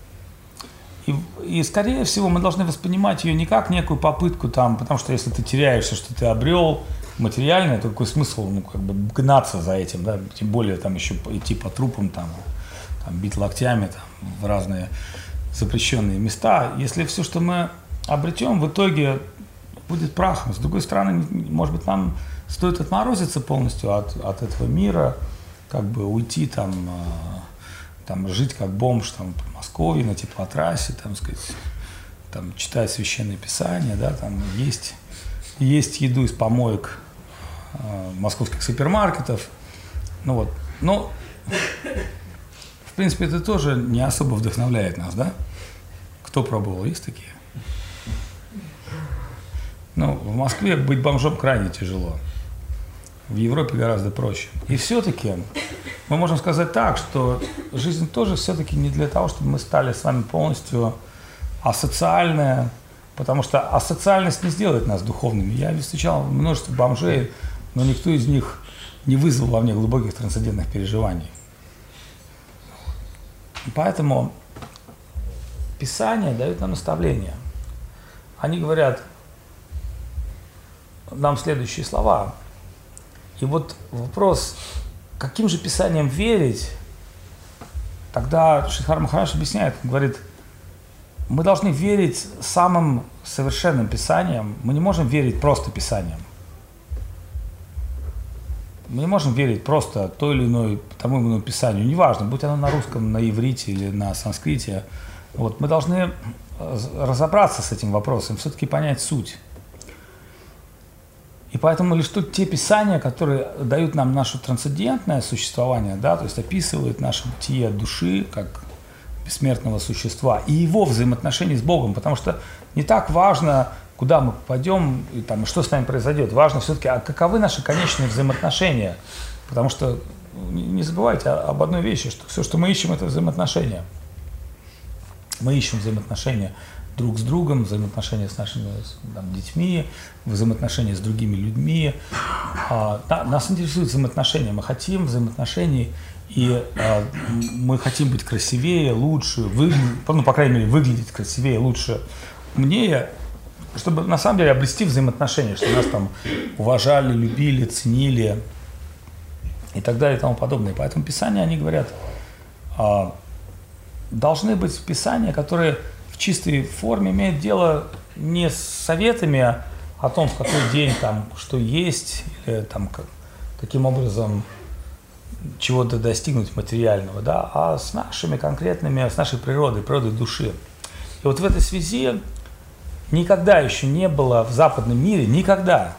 И, скорее всего, мы должны воспринимать ее не как некую попытку, потому что если ты теряешься, что ты обрел, материальное, то какой смысл, ну, как бы гнаться за этим, да, тем более там еще идти по трупам, там бить локтями там, в разные запрещенные места, если все, что мы обретем, в итоге будет прахом. С другой стороны, может быть, нам стоит отморозиться полностью от этого мира, как бы уйти там жить как бомж там, в Москве, на теплотрассе, там, сказать, там, читать священное писание, да, там, есть еду из помоек московских супермаркетов. Ну вот. Но, в принципе, это тоже не особо вдохновляет нас, да? Кто пробовал? Есть такие? Ну, в Москве быть бомжом крайне тяжело. В Европе гораздо проще. И все-таки мы можем сказать так, что жизнь тоже все-таки не для того, чтобы мы стали с вами полностью асоциальные, потому что асоциальность не сделает нас духовными. Я встречал множество бомжей, но никто из них не вызвал во мне глубоких трансцендентных переживаний. Поэтому Писание дает нам наставления. Они говорят нам следующие слова. И вот вопрос, каким же Писанием верить, тогда Шридхар Махарадж объясняет, говорит, мы должны верить самым совершенным Писанием, мы не можем верить просто Писанием. Мы не можем верить просто той или иной, тому или иному Писанию, неважно, будь оно на русском, на иврите или на санскрите. Вот, мы должны разобраться с этим вопросом, все-таки понять суть. И поэтому лишь тут те писания, которые дают нам наше трансцендентное существование, да, то есть описывают наше бытие души как бессмертного существа и его взаимоотношения с Богом, потому что не так важно, куда мы попадем и там, что с нами произойдет, важно все-таки, а каковы наши конечные взаимоотношения, потому что не забывайте об одной вещи, что все, что мы ищем, это взаимоотношения. Мы ищем взаимоотношения друг с другом, взаимоотношения с нашими там, детьми, взаимоотношения с другими людьми. Нас интересуют взаимоотношения, мы хотим взаимоотношений, и мы хотим быть красивее, лучше, ну, по крайней мере, выглядеть красивее, лучше, умнее, чтобы на самом деле обрести взаимоотношения, чтобы нас там уважали, любили, ценили и так далее и тому подобное. Поэтому Писания, они говорят, должны быть писания, которые в чистой форме имеют дело не с советами о том, в какой день там что есть, или там каким образом чего-то достигнуть материального, да, а с нашими конкретными, с нашей природой души. И вот в этой связи никогда еще не было в западном мире, никогда,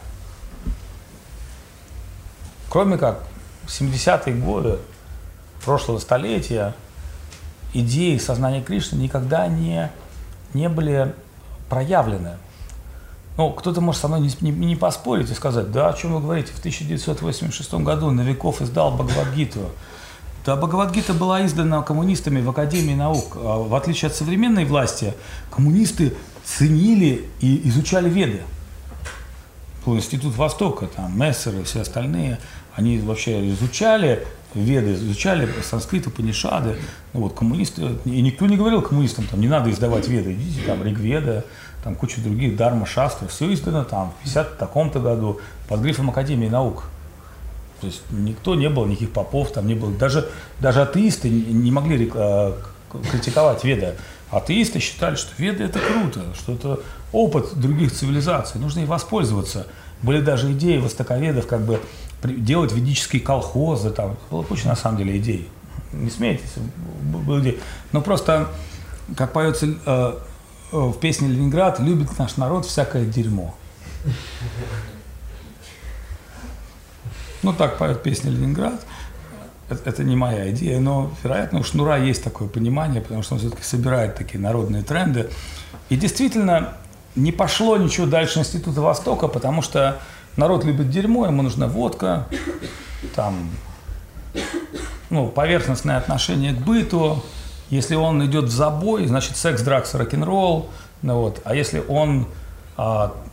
кроме как в 70-е годы прошлого столетия, идеи сознания Кришны никогда не были проявлены. Ну, кто-то может со мной не поспорить и сказать, да, о чем вы говорите, в 1986 году Новиков издал Бхагавад-гиту. Да, Бхагавад-гита была издана коммунистами в Академии наук. В отличие от современной власти, коммунисты ценили и изучали Веды. Институт Востока, там, Мессер и все остальные, они вообще изучали Веды, изучали санскрит, Упанишады. Ну, вот, коммунисты, и никто не говорил коммунистам, там, не надо издавать Веды, идите, там, Ригведа, там, куча других, Дарма, Шастры, все издано там, в 50 таком-то году, под грифом Академии наук. То есть никто, не было никаких попов, там не было, даже атеисты не могли критиковать Веды. Атеисты считали, что Веды это круто, что это опыт других цивилизаций, нужно и воспользоваться. Были даже идеи востоковедов, как бы делать ведические колхозы, там было куча на самом деле идей. Не смейтесь, были идеи. Но просто, как поется в песне «Ленинград», любит наш народ всякое дерьмо. Ну, так поет песня «Ленинград». Это не моя идея, но, вероятно, у Шнура есть такое понимание, потому что он все-таки собирает такие народные тренды. И действительно, не пошло ничего дальше Института Востока, потому что народ любит дерьмо, ему нужна водка, там, ну, поверхностное отношение к быту. Если он идет в забой, значит, секс, дракс, рок-н-ролл. Ну, вот. А если он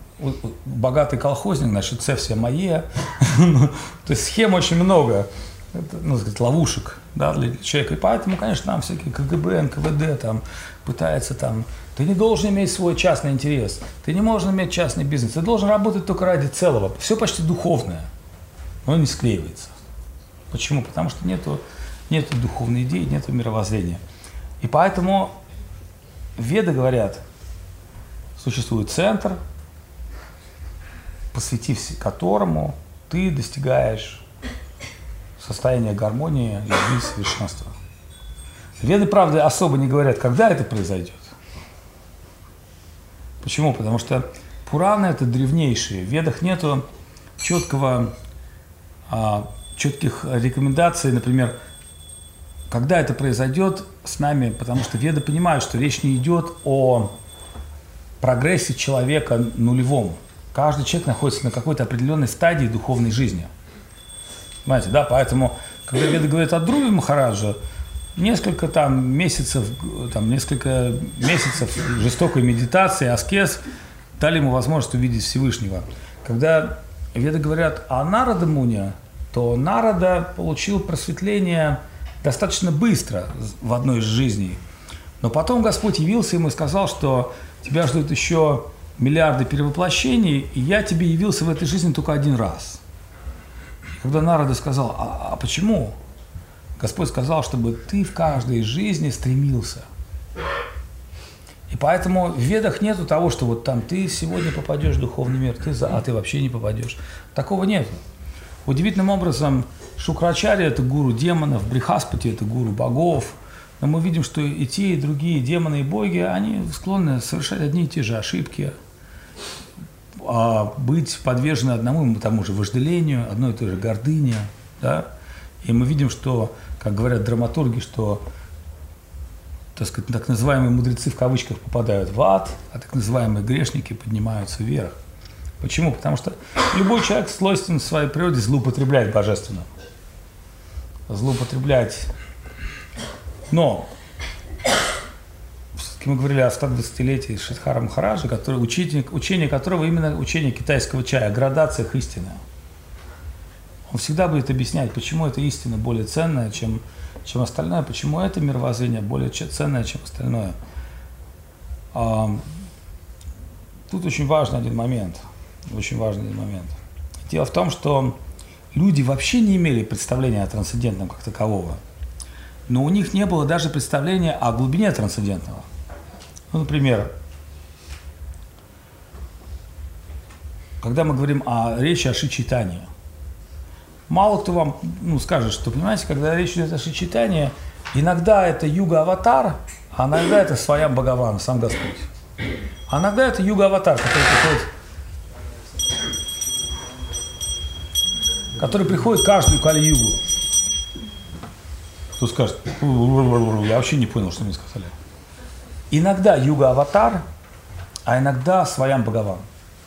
богатый колхозник, значит, все мое. То есть схем очень много. ну, сказать, ловушек, да, для человека. И поэтому, конечно, нам всякие КГБ, НКВД там пытаются там. Ты не должен иметь свой частный интерес, ты не можешь иметь частный бизнес, ты должен работать только ради целого. Все почти духовное, но не склеивается. Почему? Потому что нету духовной идеи, нету мировоззрения. И поэтому Веды говорят, существует центр, посвятив которому ты достигаешь состояния гармонии, любви, совершенства. Веды, правда, особо не говорят, когда это произойдет. Почему? Потому что Пураны – это древнейшие. В Ведах нету четких рекомендаций, например, когда это произойдет с нами, потому что Веды понимают, что речь не идет о прогрессе человека нулевом. Каждый человек находится на какой-то определенной стадии духовной жизни. Понимаете, да? Поэтому, когда Веды говорят о Друве Махараджа, несколько месяцев жестокой медитации, аскез дали ему возможность увидеть Всевышнего. Когда Веды говорят о Нарада Муни, то Нарада получил просветление достаточно быстро в одной из жизней. Но потом Господь явился ему и сказал, что тебя ждут еще миллиарды перевоплощений, и я тебе явился в этой жизни только один раз. И когда Нарада сказал, а почему? Господь сказал, чтобы ты в каждой жизни стремился. И поэтому в Ведах нету того, что вот там ты сегодня попадешь в духовный мир, а ты вообще не попадешь. Такого нету. Удивительным образом Шукрачарья – это гуру демонов, Брихаспати – это гуру богов. Но мы видим, что и те, и другие демоны и боги, они склонны совершать одни и те же ошибки, быть подвержены одному и тому же вожделению, одной и той же гордыне. Да? И мы видим, что, как говорят драматурги, что, так сказать, так называемые мудрецы в кавычках попадают в ад, а так называемые грешники поднимаются вверх. Почему? Потому что любой человек свойствен в своей природе злоупотреблять божественным. Злоупотреблять. Но все-таки мы говорили о 120-летии Шридхара Махараджа, учение которого именно учение китайского чая, о градациях истины. Он всегда будет объяснять, почему эта истина более ценная, чем остальное, почему это мировоззрение более ценное, чем остальное. Тут очень важный один момент. Дело в том, что люди вообще не имели представления о трансцендентном как такового. Но у них не было даже представления о глубине трансцендентного. Ну, например, когда мы говорим о речи о Шри-Чайтанье, мало кто вам скажет, что, понимаете, когда речь идет о Шри-Чайтанье, иногда это юга-аватар, а иногда это Своям Бхагаван, сам Господь. А иногда это юга-аватар, который приходит каждую Кали-югу. Кто скажет, я вообще не понял, что мне сказали. Иногда юга-аватар, а иногда Своям Бхагаван.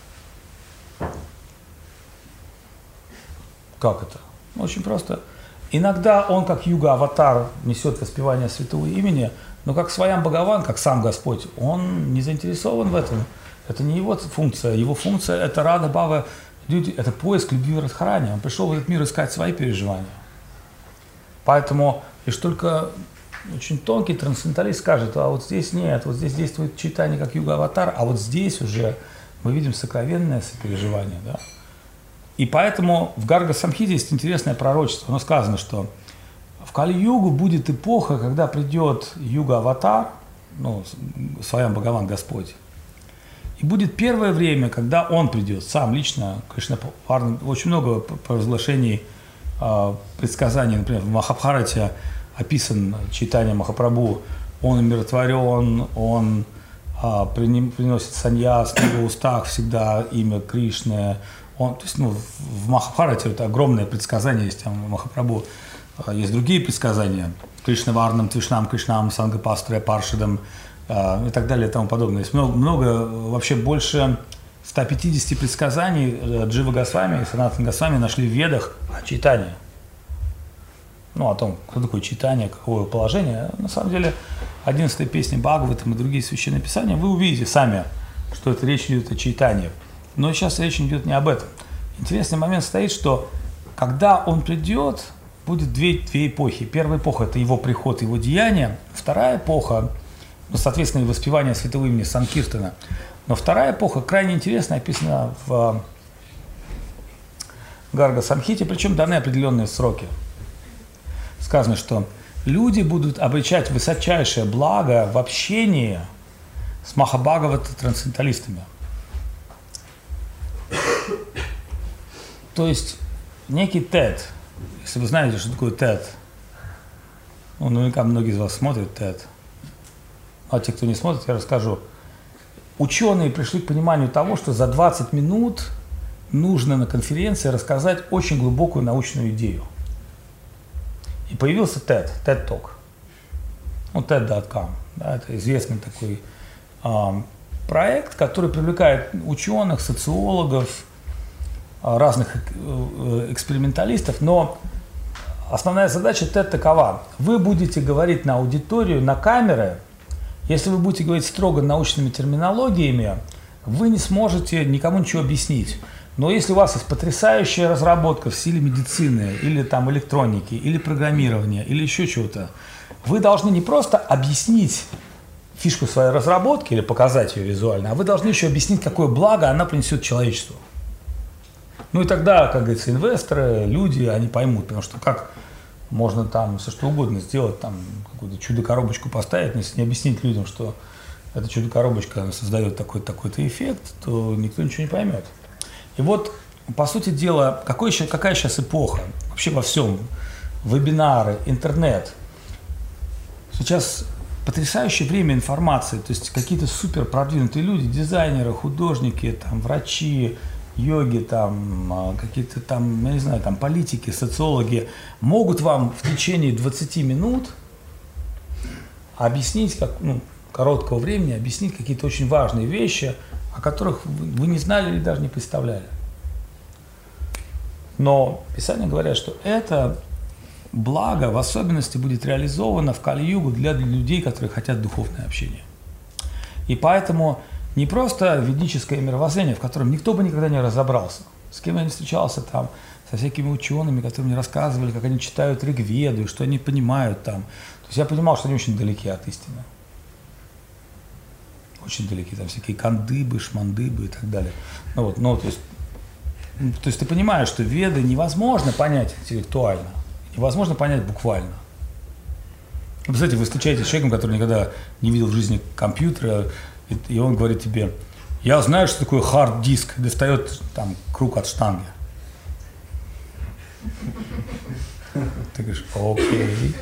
Как это? Очень просто. Иногда он, как юга-аватар, несет воспевание святого имени, но как Своям Бхагаван, как сам Господь, он не заинтересован в этом. Это не его функция. Его функция – это рада бхава, это поиск любви в Радхарани. Он пришел в этот мир искать свои переживания. Поэтому лишь только очень тонкий трансценденталист скажет, а вот здесь нет, вот здесь действует читание как юга-аватар, а вот здесь уже мы видим сокровенное сопереживание. Да? И поэтому в Гарга-самхите есть интересное пророчество. Оно сказано, что в Кали-югу будет эпоха, когда придет юга-аватар, Своям Бхагаван Господь. И будет первое время, когда он придет, сам лично, Кришна, очень много провозглашений, предсказаний, например, в Махабхарате описан Чайтанья Махапрабху, он умиротворен, он приносит саньяс, на его устах всегда имя Кришны. То есть, в Махабхарате это огромное предсказание есть, там, в Махапрабху. Есть другие предсказания. Кришна Варнам, Твишнам, Кришнам, Сангапастре, Паршидам и так далее и тому подобное. Есть много, вообще больше 150 предсказаний Джива Госвами и Санатана Госвами нашли в Ведах о Чайтанье. О том, кто такое Чайтанье, какое положение. На самом деле, 11-я песня Бхагаватам и другие священные писания, вы увидите сами, что это речь идет о Чайтанье. Но сейчас речь идет не об этом. Интересный момент стоит, что когда он придет, будет две эпохи. Первая эпоха – это его приход, его деяния. Вторая эпоха, ну, соответственно, и воспевание святого имени Санкиртана. Но вторая эпоха крайне интересно описана в Гарга Самхите, причем даны определенные сроки. Сказано, что люди будут обличать высочайшее благо в общении с Махабхагавата трансценденталистами. То есть некий TED, если вы знаете, что такое TED, ну, наверняка многие из вас смотрят TED, а те, кто не смотрит, я расскажу. Ученые пришли к пониманию того, что за 20 минут нужно на конференции рассказать очень глубокую научную идею. И появился TED Talk. Ну, TED.com. Да, это известный такой проект, который привлекает ученых, социологов, разных эксперименталистов, но основная задача TED такова. Вы будете говорить на аудиторию, на камеры. Если вы будете говорить строго научными терминологиями, вы не сможете никому ничего объяснить. Но если у вас есть потрясающая разработка в стиле медицины, или там электроники, или программирования, или еще чего-то, вы должны не просто объяснить фишку своей разработки или показать ее визуально, а вы должны еще объяснить, какое благо она принесет человечеству. Ну и тогда, как говорится, инвесторы, люди, они поймут, потому что как можно там все что угодно сделать, там какую-то чудо-коробочку поставить, но если не объяснить людям, что эта чудо-коробочка создает такой-то эффект, то никто ничего не поймет. И вот, по сути дела, какая сейчас эпоха вообще во всем? Вебинары, интернет. Сейчас потрясающее время информации, то есть какие-то супер продвинутые люди, дизайнеры, художники, там, врачи, йоги, там, какие-то там, я не знаю, там, политики, социологи могут вам в течение 20 минут объяснить, короткого времени, объяснить какие-то очень важные вещи, о которых вы не знали или даже не представляли. Но Писания говорят, что это благо в особенности будет реализовано в Кали-югу для людей, которые хотят духовное общение. И поэтому не просто ведическое мировоззрение, в котором никто бы никогда не разобрался. С кем я не встречался там, со всякими учеными, которые мне рассказывали, как они читают Ригведу, что они понимают там. То есть я понимал, что они очень далеки от истины. Очень далеки, там всякие кандыбы, шмандыбы и так далее. То есть ты понимаешь, что Веды невозможно понять интеллектуально, невозможно понять буквально. Представляете, вы встречаетесь с человеком, который никогда не видел в жизни компьютера, и он говорит тебе: я знаю, что такое хард-диск, достает там круг от штанги. Ты говоришь: окей.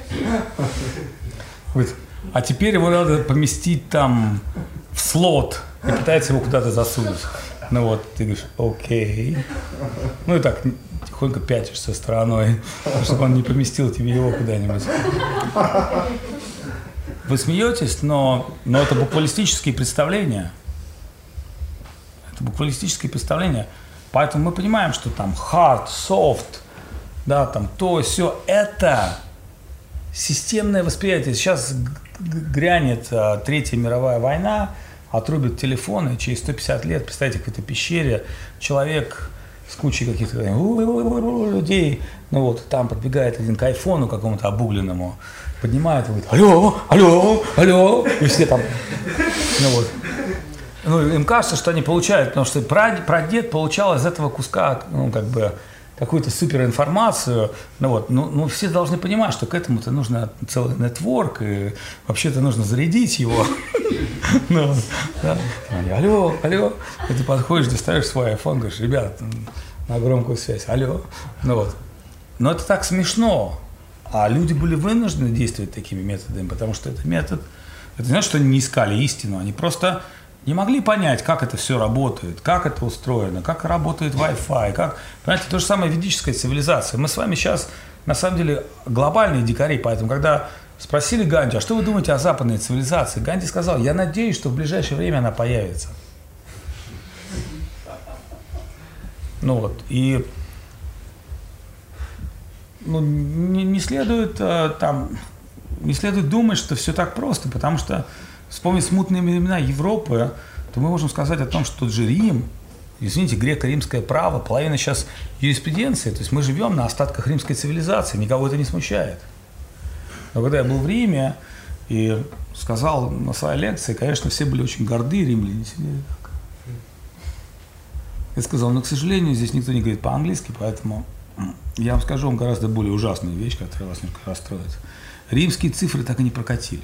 А теперь его надо поместить там в слот и пытается его куда-то засунуть. Ты говоришь: окей. И так тихонько пятишься стороной, чтобы он не поместил тебе его куда-нибудь. Вы смеетесь, но это буквалистические представления. Это буквалистические представления. Поэтому мы понимаем, что там hard, soft, да, там то, сё, это системное восприятие. Сейчас грянет Третья мировая война, отрубят телефоны, через 150 лет, представьте, в какой-то пещере человек с кучей каких-то людей, там подбегает один к айфону какому-то обугленному, поднимает и говорит: алло, и все там, им кажется, что они получают, потому что прадед получал из этого куска, какую-то суперинформацию, все должны понимать, что к этому-то нужно целый нетворк, и вообще-то нужно зарядить его. Алло, и ты подходишь, достаешь свой iPhone, говоришь: ребят, на громкую связь, алло. Но это так смешно, а люди были вынуждены действовать такими методами, потому что это метод, это не значит, что они не искали истину, они просто не могли понять, как это все работает, как это устроено, как работает Wi-Fi, понимаете, то же самое ведическая цивилизация. Мы с вами сейчас, на самом деле, глобальные дикари, поэтому, когда спросили Ганди: а что вы думаете о западной цивилизации? Ганди сказал: я надеюсь, что в ближайшее время она появится. И не следует не следует думать, что все так просто, потому что вспомнить смутные времена Европы, то мы можем сказать о том, что тот же Рим, Извините, греко-римское право, половина сейчас юриспруденции, то есть мы живем на остатках римской цивилизации, никого это не смущает. Но когда я был в Риме и сказал на своей лекции, конечно, все были очень горды, римляне сидели так. Я сказал, но, к сожалению, здесь никто не говорит по-английски, поэтому я вам скажу вам гораздо более ужасную вещь, которая вас немножко расстроит. Римские цифры так и не прокатили.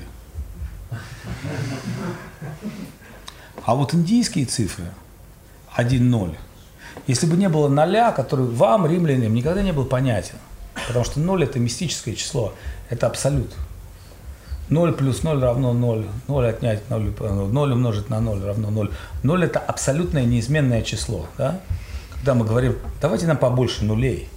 А вот индийские цифры 1-0. Если бы не было ноля, который вам, римлянам, никогда не был понятен, потому что 0 – это мистическое число, это абсолют. 0 плюс 0 равно 0, 0 отнять 0, 0 умножить на 0 равно 0. 0 – это абсолютное неизменное число. Да? Когда мы говорим, давайте нам побольше нулей,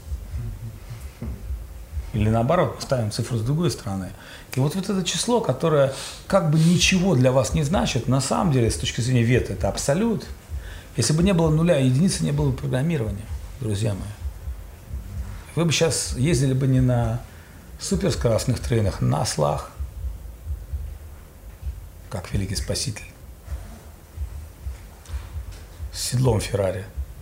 или наоборот, ставим цифру с другой стороны. И вот это число, которое как бы ничего для вас не значит, на самом деле, с точки зрения вета, это абсолют. Если бы не было нуля и единицы, не было бы программирования, друзья мои. Вы бы сейчас ездили бы не на суперскоростных тренах, на ослах, как великий спаситель, с седлом Феррари.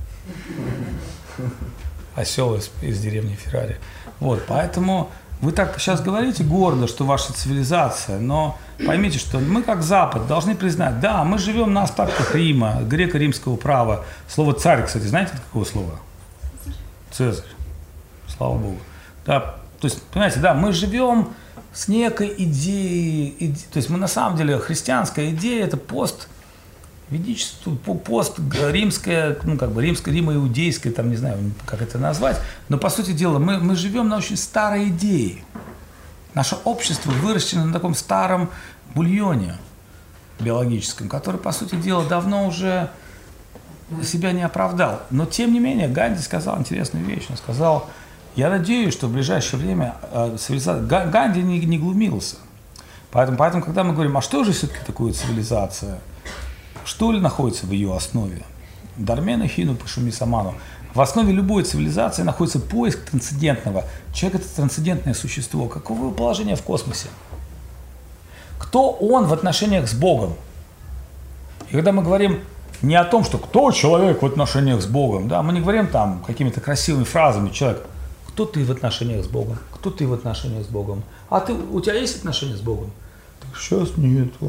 Осел из деревни Феррари. Вот, поэтому вы так сейчас говорите гордо, что ваша цивилизация, но поймите, что мы как Запад должны признать, да, мы живем на остатках Рима, греко-римского права. Слово «царь», кстати, знаете, от какого слова? Цезарь. Слава Богу. Да, то есть, понимаете, да, мы живем с некой идеей, то есть мы на самом деле, христианская идея – это пост римская, ну как бы римо-иудейская, там не знаю, как это назвать, но по сути дела мы живем на очень старой идее. Наше общество выращено на таком старом бульоне биологическом, который по сути дела давно уже себя не оправдал. Но тем не менее Ганди сказал интересную вещь. Он сказал, я надеюсь, что в ближайшее время цивилизация... Ганди не глумился. Поэтому, когда мы говорим, а что же все-таки такое цивилизация? Что ли находится в ее основе? Дармена хину пашуми саману. В основе любой цивилизации находится поиск трансцендентного. Человек – это трансцендентное существо. Каково его положение в космосе? Кто он в отношениях с Богом? И когда мы говорим не о том, что кто человек в отношениях с Богом, да, мы не говорим там какими-то красивыми фразами. Человек, кто ты в отношениях с Богом? Кто ты в отношениях с Богом? А у тебя есть отношения с Богом? Так сейчас нету.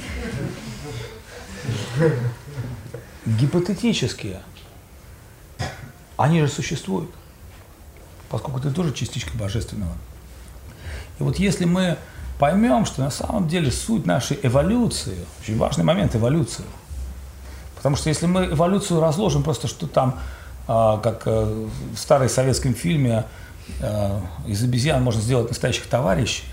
Гипотетические. Они же существуют, поскольку ты тоже частичка божественного. И вот если мы поймем, что на самом деле суть нашей эволюции, очень важный момент эволюции, потому что если мы эволюцию разложим просто, что там, как в старом советском фильме, из обезьян можно сделать настоящих товарищей,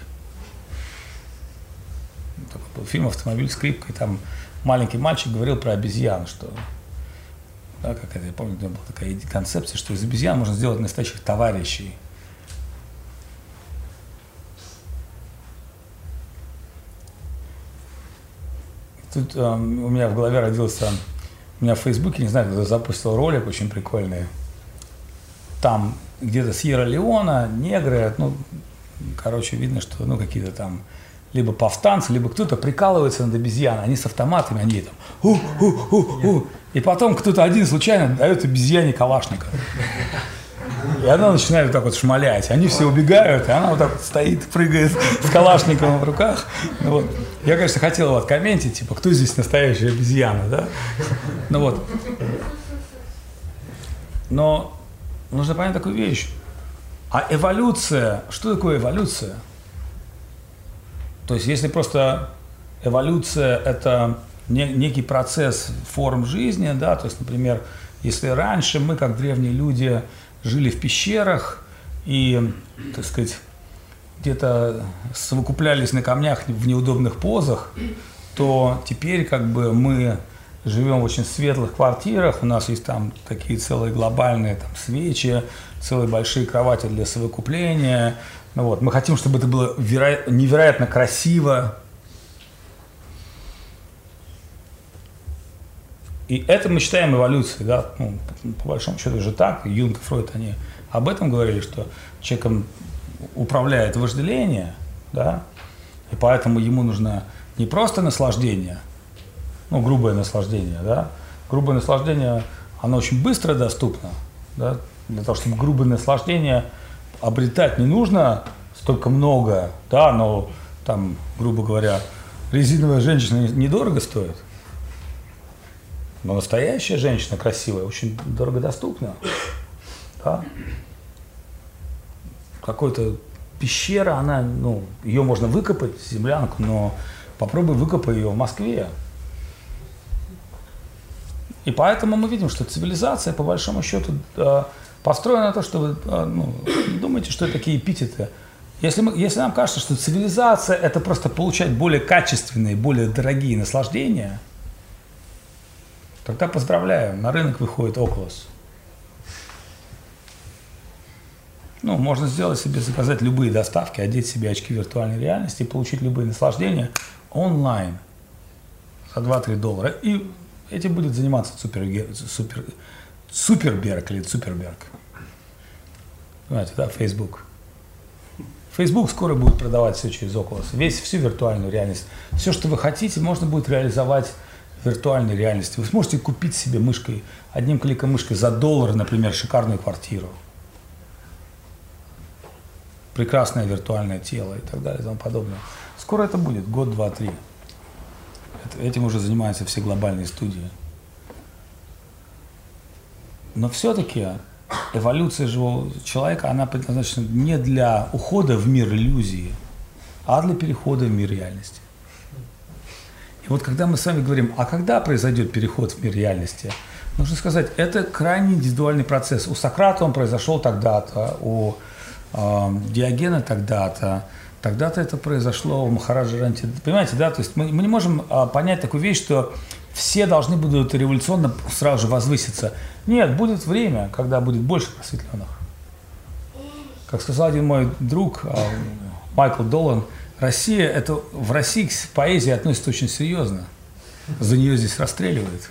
такой был фильм «Автомобиль скрипка», и там маленький мальчик говорил про обезьян, что, да, как это, я помню, была такая концепция, что из обезьян можно сделать настоящих товарищей. Тут у меня в голове родился, у меня в Фейсбуке, не знаю, кто запустил ролик очень прикольный, там где-то Сьерра-Леона, негры, ну, короче, видно, что, ну, какие-то там либо повстанцы, либо кто-то прикалывается над обезьяной, они с автоматами, они там и потом кто-то один случайно дает обезьяне калашников. И она начинает вот так вот шмалять, они все убегают, и она вот так вот стоит, прыгает с калашником в руках. Ну, вот. Я, конечно, хотел его откомментить, типа, кто здесь настоящая обезьяна, да? Ну вот. Но нужно понять такую вещь. А эволюция, что такое эволюция? То есть, если просто эволюция – это некий процесс форм жизни, да, то есть, например, если раньше мы, как древние люди, жили в пещерах и, так сказать, где-то совокуплялись на камнях в неудобных позах, то теперь как бы мы живем в очень светлых квартирах, у нас есть там такие целые глобальные там свечи, целые большие кровати для совокупления. Ну, вот. Мы хотим, чтобы это было невероятно красиво. И это мы считаем эволюцией, да, ну, по большому счету же так, Юнг и Фройд, они об этом говорили, что человеком управляет вожделение, да, и поэтому ему нужно не просто наслаждение, ну, грубое наслаждение, да, грубое наслаждение оно очень быстро доступно, да? Для того, чтобы грубое наслаждение обретать не нужно столько много, да, но там, грубо говоря, резиновая женщина недорого стоит, но настоящая женщина красивая очень дорого доступна, да? Какой-то пещера, она, ну, ее можно выкопать, землянку, но попробуй выкопай ее в Москве. И поэтому мы видим, что цивилизация, по большому счету, построена на то, что вы не думаете, что это такие эпитеты. Если нам кажется, что цивилизация – это просто получать более качественные, более дорогие наслаждения, тогда поздравляю, на рынок выходит Oculus. Ну, можно сделать себе, заказать любые доставки, одеть себе очки виртуальной реальности и получить любые наслаждения онлайн за $2-3. И этим будет заниматься Суперберг или Суперберг. Понимаете, да, Facebook. Facebook скоро будет продавать все через Oculus, всю виртуальную реальность. Все, что вы хотите, можно будет реализовать в виртуальной реальности. Вы сможете купить себе одним кликом мышкой за $1, например, шикарную квартиру. Прекрасное виртуальное тело и так далее и тому подобное. Скоро это будет, год, два, три. Этим уже занимаются все глобальные студии. Но все-таки эволюция живого человека, она предназначена не для ухода в мир иллюзии, а для перехода в мир реальности. И вот когда мы с вами говорим, а когда произойдет переход в мир реальности, нужно сказать, это крайне индивидуальный процесс. У Сократа он произошел тогда-то, у Диогена тогда-то это произошло у Махараджа Ранти. Понимаете, да? То есть мы не можем понять такую вещь, что все должны будут революционно сразу же возвыситься. Нет, будет время, когда будет больше просветленных. Как сказал один мой друг, Майкл Долан, в России к поэзии относится очень серьезно. За нее здесь расстреливают.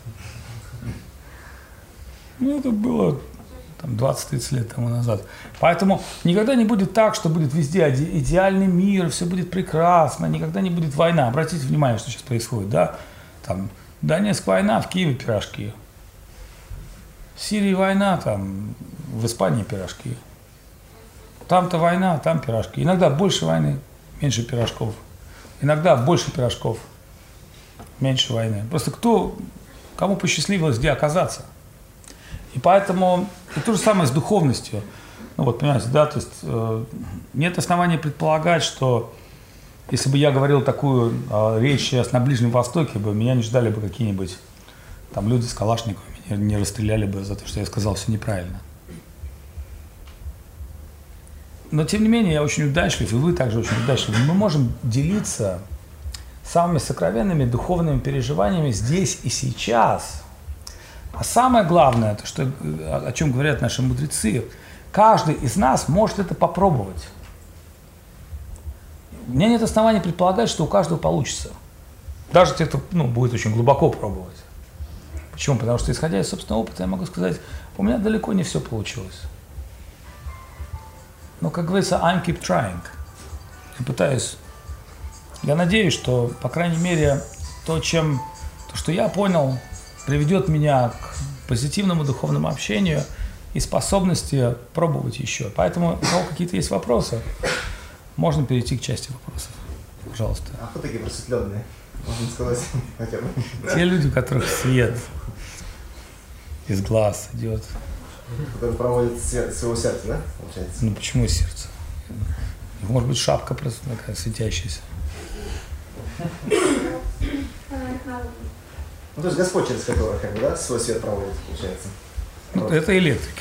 Ну, это было 20-30 лет тому назад. Поэтому никогда не будет так, что будет везде идеальный мир, все будет прекрасно, никогда не будет война. Обратите внимание, что сейчас происходит, да? Там в Донецк война, в Киеве пирожки. В Сирии война, там в Испании пирожки. Там-то война, там пирожки. Иногда больше войны, меньше пирожков. Иногда больше пирожков, меньше войны. Просто кому посчастливилось где оказаться. И поэтому и то же самое с духовностью. Ну вот, понимаете, да, то есть нет основания предполагать, что если бы я говорил такую речь сейчас на Ближнем Востоке, меня не ждали бы какие-нибудь там люди с калашниковыми, не расстреляли бы за то, что я сказал все неправильно. Но тем не менее я очень удачлив, и вы также очень удачливы. Мы можем делиться самыми сокровенными духовными переживаниями здесь и сейчас. А самое главное, то, о чем говорят наши мудрецы, каждый из нас может это попробовать. У меня нет оснований предполагать, что у каждого получится. Даже те, кто будет очень глубоко пробовать. Почему? Потому что, исходя из собственного опыта, я могу сказать, у меня далеко не все получилось. Но, как говорится, I'm keep trying. Я пытаюсь. Я надеюсь, что, по крайней мере, то, что я понял, приведет меня к позитивному духовному общению и способности пробовать еще. Поэтому, у кого какие-то есть вопросы, можно перейти к части вопросов. Пожалуйста. А кто такие просветленные? Можно сказать хотя бы. Те люди, у которых свет из глаз идет. Которые проводят своего сердца, да, получается? Ну почему из сердца? Может быть, шапка просто такая светящаяся. Ну, то есть Господь, через которого, да, свой свет проводит, получается. Ну, это электрики.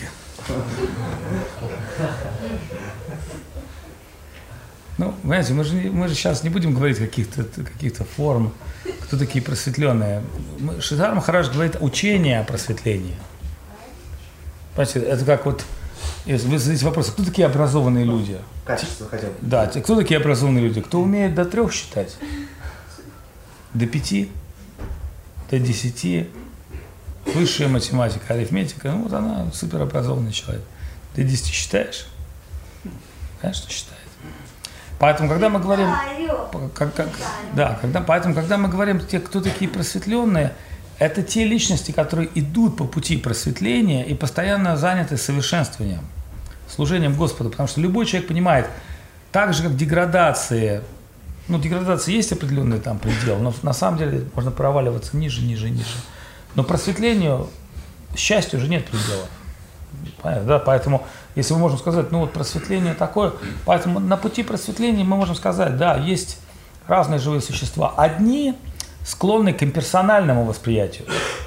Ну, понимаете, мы же сейчас не будем говорить каких-то форм, кто такие просветленные. Шридхар Махарадж говорит учение о просветлении. Понимаете, это как вот, если вы задаете вопрос, кто такие образованные люди? Качество хотя бы. Да, кто такие образованные люди? Кто умеет до 3 считать? До 5? До 10? Высшая математика, арифметика, ну вот она суперобразованный человек. До 10 считаешь? Конечно, считает. Поэтому, когда мы говорим, поэтому, когда мы говорим, кто такие просветленные, это те личности, которые идут по пути просветления и постоянно заняты совершенствованием, служением Господу. Потому что любой человек понимает, так же, как деградация, ну, деградация есть определенный там предел, но на самом деле можно проваливаться ниже, ниже, ниже. Но просветлению, счастью уже нет предела. Понятно, да? Поэтому, если мы можем сказать, ну вот просветление такое, поэтому на пути просветления мы можем сказать, да, есть разные живые существа. Одни склонны к имперсональному восприятию.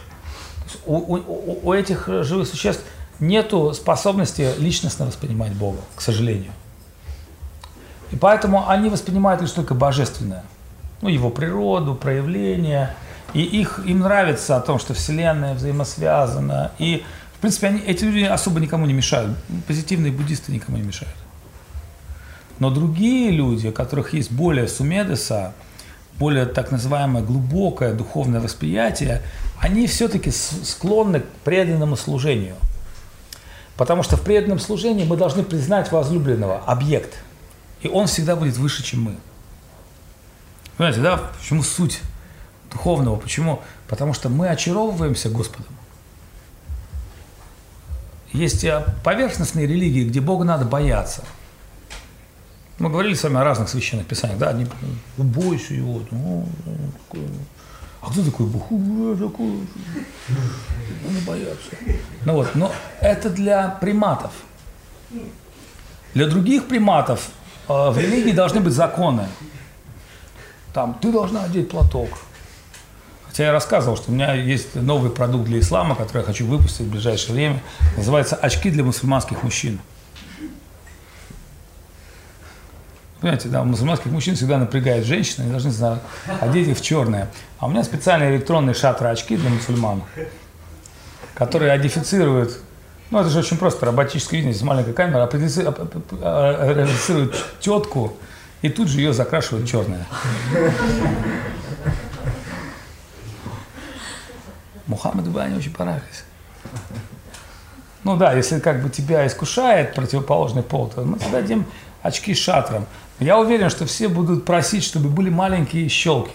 У этих живых существ нету способности личностно воспринимать Бога, к сожалению. И поэтому они воспринимают лишь только божественное. Ну, его природу, проявление. И им нравится о том, что Вселенная взаимосвязана. И, в принципе, эти люди особо никому не мешают. Позитивные буддисты никому не мешают. Но другие люди, у которых есть более сумедеса, более так называемое глубокое духовное восприятие, они все-таки склонны к преданному служению. Потому что в преданном служении мы должны признать возлюбленного, объект. И он всегда будет выше, чем мы. Понимаете, да? Почему суть духовного? Почему? Потому что мы очаровываемся Господом. Есть поверхностные религии, где Бога надо бояться. Мы говорили с вами о разных священных писаниях, да, они бойся его, а кто такой Бог? Такой, надо бояться. Ну вот, но это для приматов. Для других приматов в религии должны быть законы. Там, ты должна одеть платок. Хотя я рассказывал, что у меня есть новый продукт для ислама, который я хочу выпустить в ближайшее время. Называется «Очки для мусульманских мужчин». Понимаете, да, у мусульманских мужчин всегда напрягает женщины, они должны одеть их в черное. А у меня специальные электронные шатра-очки для мусульман, которые одифицируют. Ну, это же очень просто, роботическое видение, здесь маленькая камера, идентифицирует тетку и тут же ее закрашивают черное. Мухаммаду бы они очень понравились. Ну да, если как бы тебя искушает противоположный пол, то мы тебе дадим очки с шатром. Я уверен, что все будут просить, чтобы были маленькие щелки.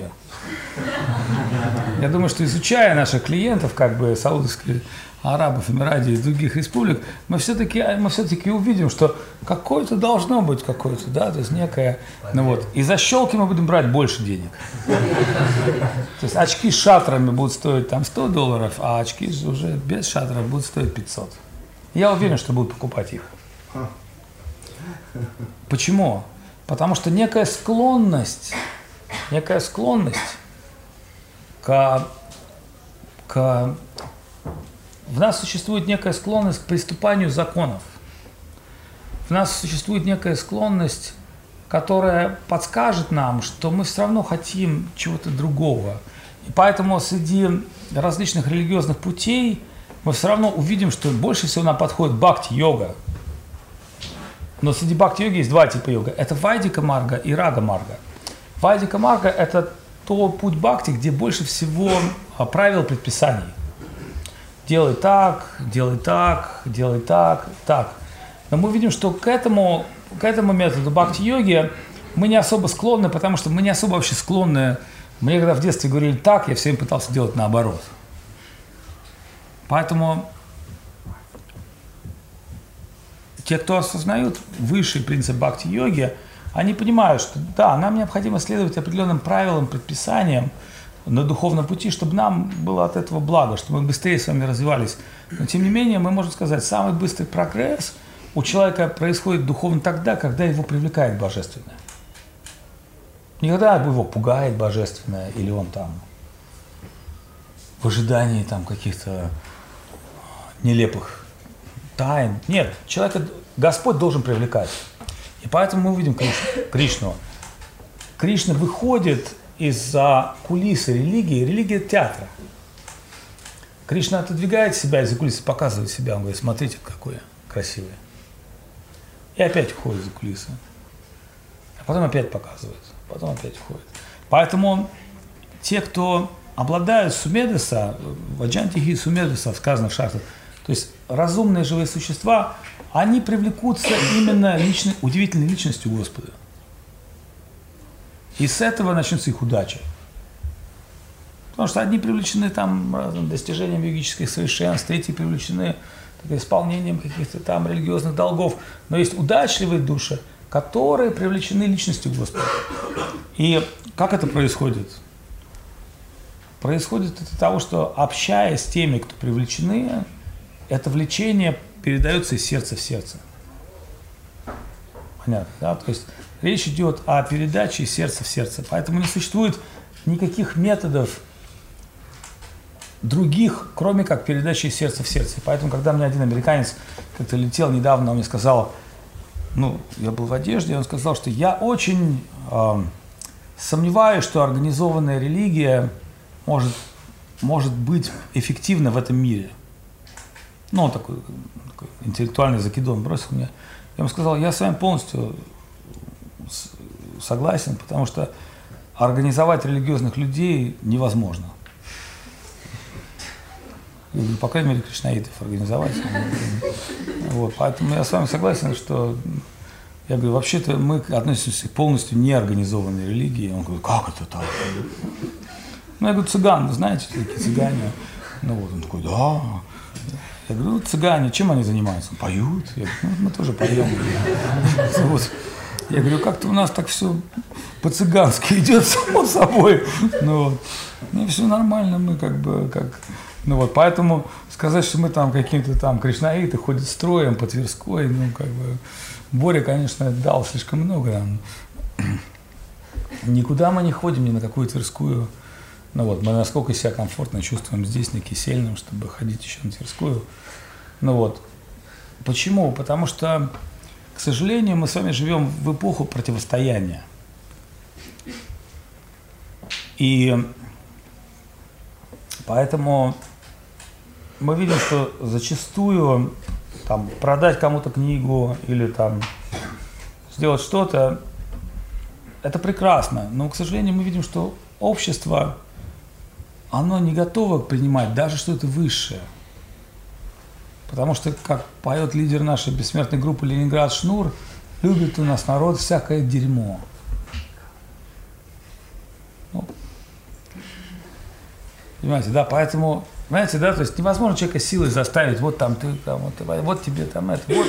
Я думаю, что изучая наших клиентов, как бы саудовских арабов, эмиратов и других республик, мы все-таки увидим, что какое-то должно быть какое-то, да, то есть некое, ну вот. И за щелки мы будем брать больше денег. То есть очки с шатрами будут стоить там $100, а очки уже без шатров будут стоить 500. Я уверен, что будут покупать их. Почему? Потому что некая склонность в нас существует некая склонность к приступанию законов. В нас существует некая склонность, которая подскажет нам, что мы все равно хотим чего-то другого. И поэтому среди различных религиозных путей мы все равно увидим, что больше всего нам подходит бхакти-йога. Но среди бхакти-йоги есть два типа йога. Это вайдика-марга и рага-марга. Вайдика-марга – это тот путь бхакти, где больше всего правил предписаний. Делай так, делай так, делай так, так. Но мы видим, что к этому методу бхакти-йоги мы не особо склонны, потому что мы не особо вообще склонны. Мне когда в детстве говорили так, я все время пытался делать наоборот. Поэтому те, кто осознают высший принцип бхакти-йоги, они понимают, что да, нам необходимо следовать определенным правилам, предписаниям на духовном пути, чтобы нам было от этого благо, чтобы мы быстрее с вами развивались. Но тем не менее, мы можем сказать, самый быстрый прогресс у человека происходит духовно тогда, когда его привлекает божественное. Не когда его пугает божественное, или он там в ожидании там каких-то нелепых тайн. Нет, человека Господь должен привлекать. И поэтому мы увидим Кришну. Кришна выходит из-за кулисы религии. Религия театра. Кришна отодвигает себя из-за кулисы, показывает себя. Он говорит, смотрите, какой я красивый. И опять уходит за кулисы. А потом опять показывает. Потом опять уходит. Поэтому те, кто обладают сумедеса, ваджантихи сумедеса, сказано в шахтах, то есть разумные живые существа, они привлекутся именно удивительной личностью Господа. И с этого начнется их удача. Потому что одни привлечены там разным достижением йогических совершенств, третьи привлечены исполнением каких-то там религиозных долгов. Но есть удачливые души, которые привлечены личностью Господа. И как это происходит? Происходит от того, что, общаясь с теми, кто привлечены, это влечение передается из сердца в сердце. Понятно, да? То есть речь идет о передаче из сердца в сердце. Поэтому не существует никаких методов других, кроме как передачи из сердца в сердце. Поэтому, когда мне один американец как-то летел недавно, он мне сказал, ну, я был в одежде, он сказал, что я очень сомневаюсь, что организованная религия может быть эффективна в этом мире. Ну, он такой интеллектуальный закидон бросил мне. Я ему сказал, я с вами полностью согласен, потому что организовать религиозных людей невозможно. Я говорю, по крайней мере, кришнаитов организовать. Вот, поэтому я с вами согласен, что я говорю, вообще-то мы относимся к полностью неорганизованной религии. Он говорит, как это так? Ну, я говорю, цыган, вы знаете, такие цыгане? Ну вот, он такой, да. Я говорю, ну, цыгане, чем они занимаются? Поют. Я говорю, ну, мы тоже поем. Вот. Я говорю, как-то у нас так все по-цыгански идет само собой. Ну, вот. И все нормально, мы как бы, ну вот, поэтому сказать, что мы там какие-то там кришнаиты ходят строем по Тверской, ну, как бы, Боря, конечно, дал слишком много нам. Никуда мы не ходим, ни на какую Тверскую. Ну вот, мы насколько себя комфортно чувствуем здесь, на Кисельном, чтобы ходить еще на Тверскую. Ну вот. Почему? Потому что, к сожалению, мы с вами живем в эпоху противостояния. И поэтому мы видим, что зачастую там, продать кому-то книгу или там, сделать что-то, это прекрасно. Но, к сожалению, мы видим, что общество, оно не готово принимать даже что-то высшее. Потому что, как поет лидер нашей бессмертной группы Ленинград Шнур, любит у нас народ всякое дерьмо. Ну, понимаете, да, поэтому, знаете, да, то есть невозможно человека силой заставить, вот там ты, там, вот тебе там это, вот.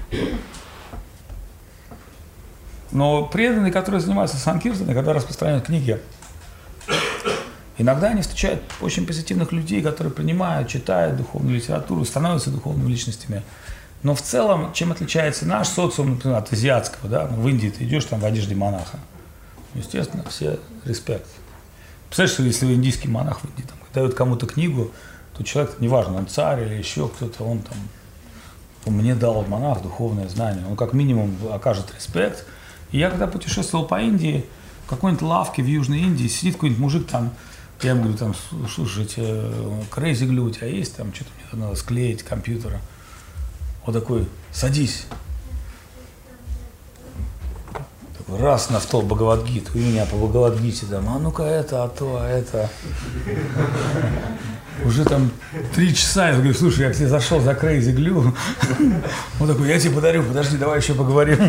Но преданные, которые занимаются санкиртаной, когда распространяют книги, иногда они встречают очень позитивных людей, которые принимают, читают духовную литературу, становятся духовными личностями. Но в целом, чем отличается наш социум, например, от азиатского, да, в Индии ты идешь там в одежде монаха, естественно, все респект. Представляешь, что если индийский монах в Индии там, дает кому-то книгу, то человек, неважно, он царь или еще кто-то, он там, он мне дал монах духовное знание, он как минимум окажет респект. И я когда путешествовал по Индии, в какой-нибудь лавке в Южной Индии сидит какой-нибудь мужик там, я ему говорю, там, слушайте, Crazy Glue у тебя есть, там что-то мне надо склеить компьютера. Вот такой, садись. Такой, раз на стол Бхагавад-гиту, и меня по Бхагавад-гите там, а ну-ка это, а то, а это. Уже там 3 часа, я говорю, слушай, я к тебе зашел за Crazy Glue. Он такой, я тебе подарю, подожди, давай еще поговорим.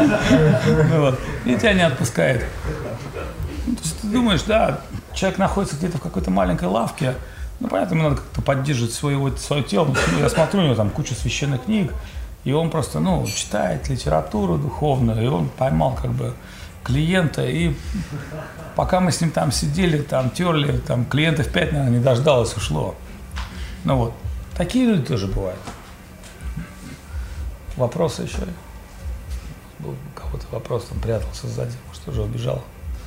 И тебя не отпускает. То есть ты думаешь, да, человек находится где-то в какой-то маленькой лавке, ну, понятно, ему надо как-то поддерживать свое тело. Я смотрю, у него там куча священных книг, и он просто, ну, читает литературу духовную, и он поймал как бы клиента, и пока мы с ним там сидели, там терли, там клиентов 5, наверное, не дождалось, ушло. Ну вот, такие люди тоже бывают. Вопросы еще? Был у кого-то вопрос, там прятался сзади, может, уже убежал.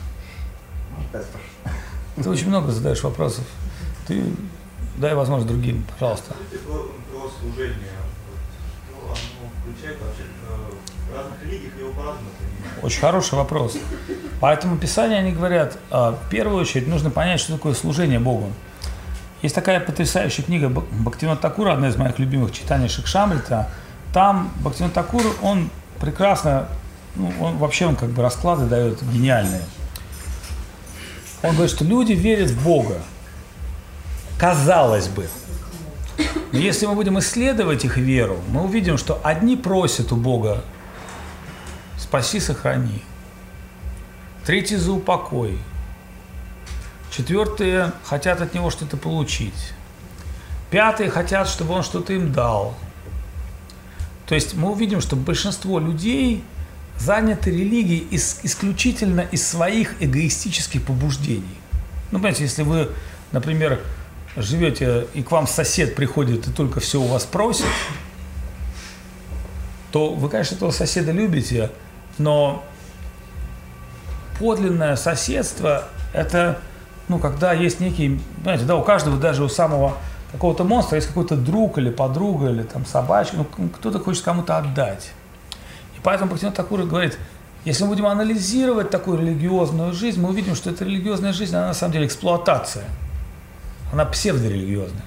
Ты очень много задаешь вопросов. Ты дай возможность другим, пожалуйста. Про служение. Оно включает вообще в разных религиях его по-разному понимают. Очень хороший вопрос. Поэтому Писания, они говорят, в первую очередь нужно понять, что такое служение Богу. Есть такая потрясающая книга Бхактивинода Такура, одна из моих любимых читаний Шикшамрита. Там Бхактивинод Такур, он прекрасно, ну, он как бы расклады дает гениальные. Он говорит, что люди верят в Бога. Казалось бы. Но если мы будем исследовать их веру, мы увидим, что одни просят у Бога «спаси, сохрани», третий за упокой, 4 хотят от него что-то получить. 5 хотят, чтобы он что-то им дал. То есть мы увидим, что большинство людей заняты религией исключительно из своих эгоистических побуждений. Ну, понимаете, если вы, например, живете, и к вам сосед приходит и только все у вас просит, то вы, конечно, этого соседа любите, но подлинное соседство – это, ну, когда есть некий, понимаете, да, у каждого, даже у самого какого-то монстра есть какой-то друг или подруга, или там собачка, ну, кто-то хочет кому-то отдать. И поэтому Бхактивинода Тхакур говорит, если мы будем анализировать такую религиозную жизнь, мы увидим, что эта религиозная жизнь, она на самом деле эксплуатация. Она псевдорелигиозная.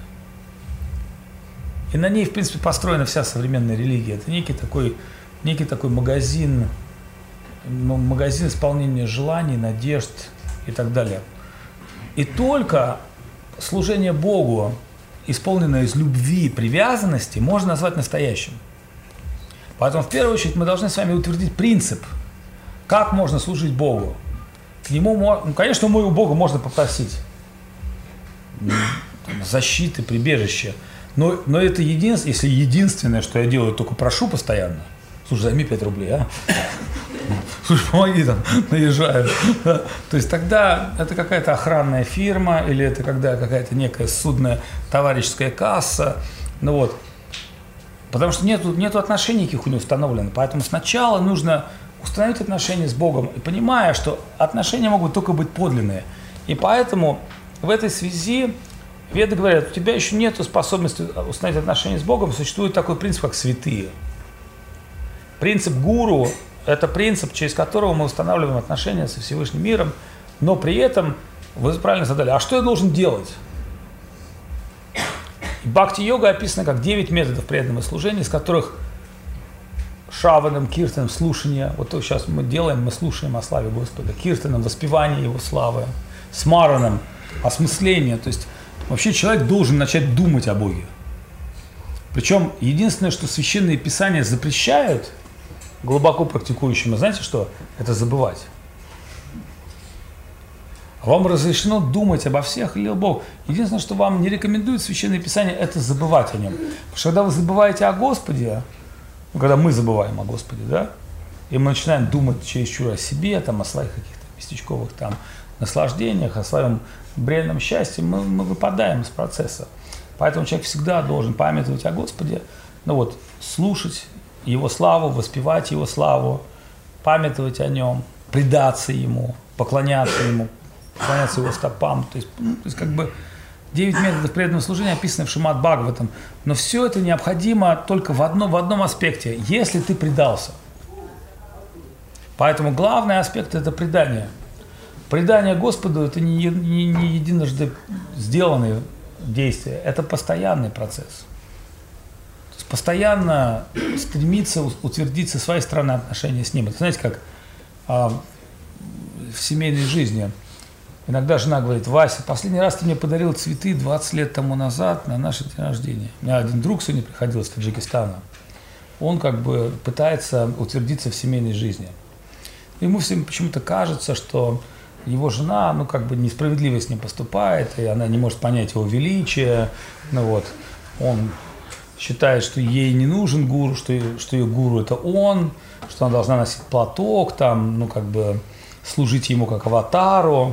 И на ней, в принципе, построена вся современная религия. Это некий такой магазин исполнения желаний, надежд и так далее. И только служение Богу, исполненное из любви, привязанности, можно назвать настоящим. Поэтому, в первую очередь, мы должны с вами утвердить принцип, как можно служить Богу. К нему, ну, конечно, у моего Бога можно попросить защиты, прибежища. Но это единственное, что я делаю, только прошу постоянно. Слушай, займи 5 рублей, а? Слушай, помоги там, наезжаю. То есть тогда это какая-то охранная фирма, или это когда какая-то некая судная товарищеская касса. Ну вот. Потому что нету отношений, каких у него установлено. Поэтому сначала нужно установить отношения с Богом, и понимая, что отношения могут только быть подлинные. И поэтому в этой связи Веды говорят, у тебя еще нет способности установить отношения с Богом, существует такой принцип, как святые. Принцип гуру – это принцип, через которого мы устанавливаем отношения со Всевышним миром, но при этом, вы правильно задали, а что я должен делать? Бхакти-йога описана как 9 методов преданного служения, из которых шаваном, киртаном, слушание, вот то сейчас мы слушаем о славе Господа, киртаном, воспевание Его славы, смараном, осмысление, то есть вообще человек должен начать думать о Боге. Причем единственное, что священные писания запрещают глубоко практикующим, знаете что? Это забывать. Вам разрешено думать обо всех, лил Бог. Единственное, что вам не рекомендует священное писание, это забывать о нем. Потому что когда вы забываете о Господе, когда мы забываем о Господе, да, и мы начинаем думать чересчур о себе, там, о своих каких-то местечковых там наслаждениях, о своем бренном счастье, мы выпадаем из процесса. Поэтому человек всегда должен памятовать о Господе, ну вот, слушать Его славу, воспевать Его славу, памятовать о Нем, предаться Ему, поклоняться Ему, поклоняться Его стопам. То есть как бы 9 методов преданного служения описаны в Шримад Бхагаватам. Но все это необходимо только в одном аспекте, если ты предался. Поэтому главный аспект – это предание. Предание Господу – это не единожды сделанные действия, это постоянный процесс. То есть постоянно стремиться утвердить со своей стороны отношения с Ним. Это знаете, как в семейной жизни. Иногда жена говорит: Вася, последний раз ты мне подарил цветы 20 лет тому назад на наше день рождения. У меня один друг сегодня приходил из Таджикистана. Он как бы пытается утвердиться в семейной жизни. Ему всем почему-то кажется, что его жена, ну, как бы несправедливо с ним поступает, и она не может понять его величия. Ну, вот. Он считает, что ей не нужен гуру, что ее гуру – это он, что она должна носить платок, там, ну, как бы служить ему как аватару.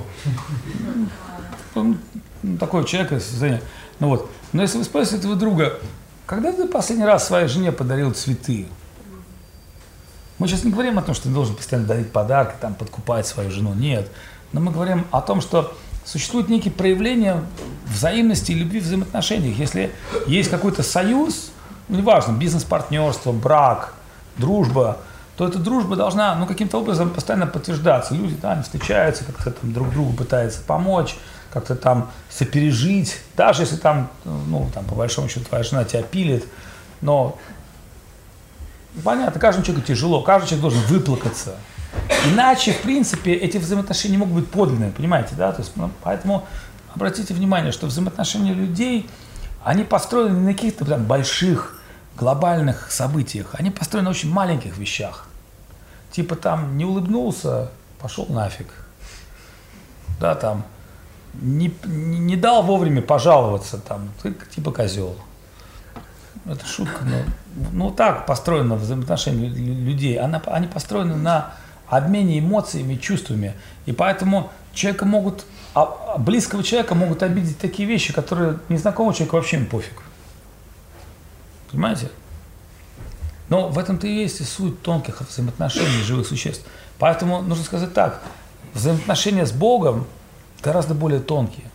Он такой человек. Ну, вот. Но если вы спросите этого друга, когда ты последний раз своей жене подарил цветы? Мы сейчас не говорим о том, что ты должен постоянно дарить подарки, там, подкупать свою жену. Нет. Но мы говорим о том, что существуют некие проявления взаимности и любви в взаимоотношениях. Если есть какой-то союз, ну, неважно, бизнес-партнерство, брак, дружба, то эта дружба должна, ну, каким-то образом постоянно подтверждаться. Люди, да, они встречаются, как-то там друг другу пытаются помочь, как-то там сопережить. Даже если там, ну, там, по большому счету, твоя жена тебя пилит, но понятно, каждому человеку тяжело, каждый человек должен выплакаться. Иначе, в принципе, эти взаимоотношения не могут быть подлинными, понимаете, да? То есть, ну, поэтому обратите внимание, что взаимоотношения людей, они построены не на каких-то там больших, глобальных событиях, они построены на очень маленьких вещах. Типа там не улыбнулся, пошел нафиг. Да, там, не дал вовремя пожаловаться, там, ты типа козел. Это шутка, но ну так построено взаимоотношения людей. Они построены на обмене эмоциями, чувствами. И поэтому человека могут, близкого человека могут обидеть такие вещи, которые незнакомого человека вообще им пофиг. Понимаете? Но в этом-то и есть и суть тонких взаимоотношений живых существ. Поэтому нужно сказать так, взаимоотношения с Богом гораздо более тонкие.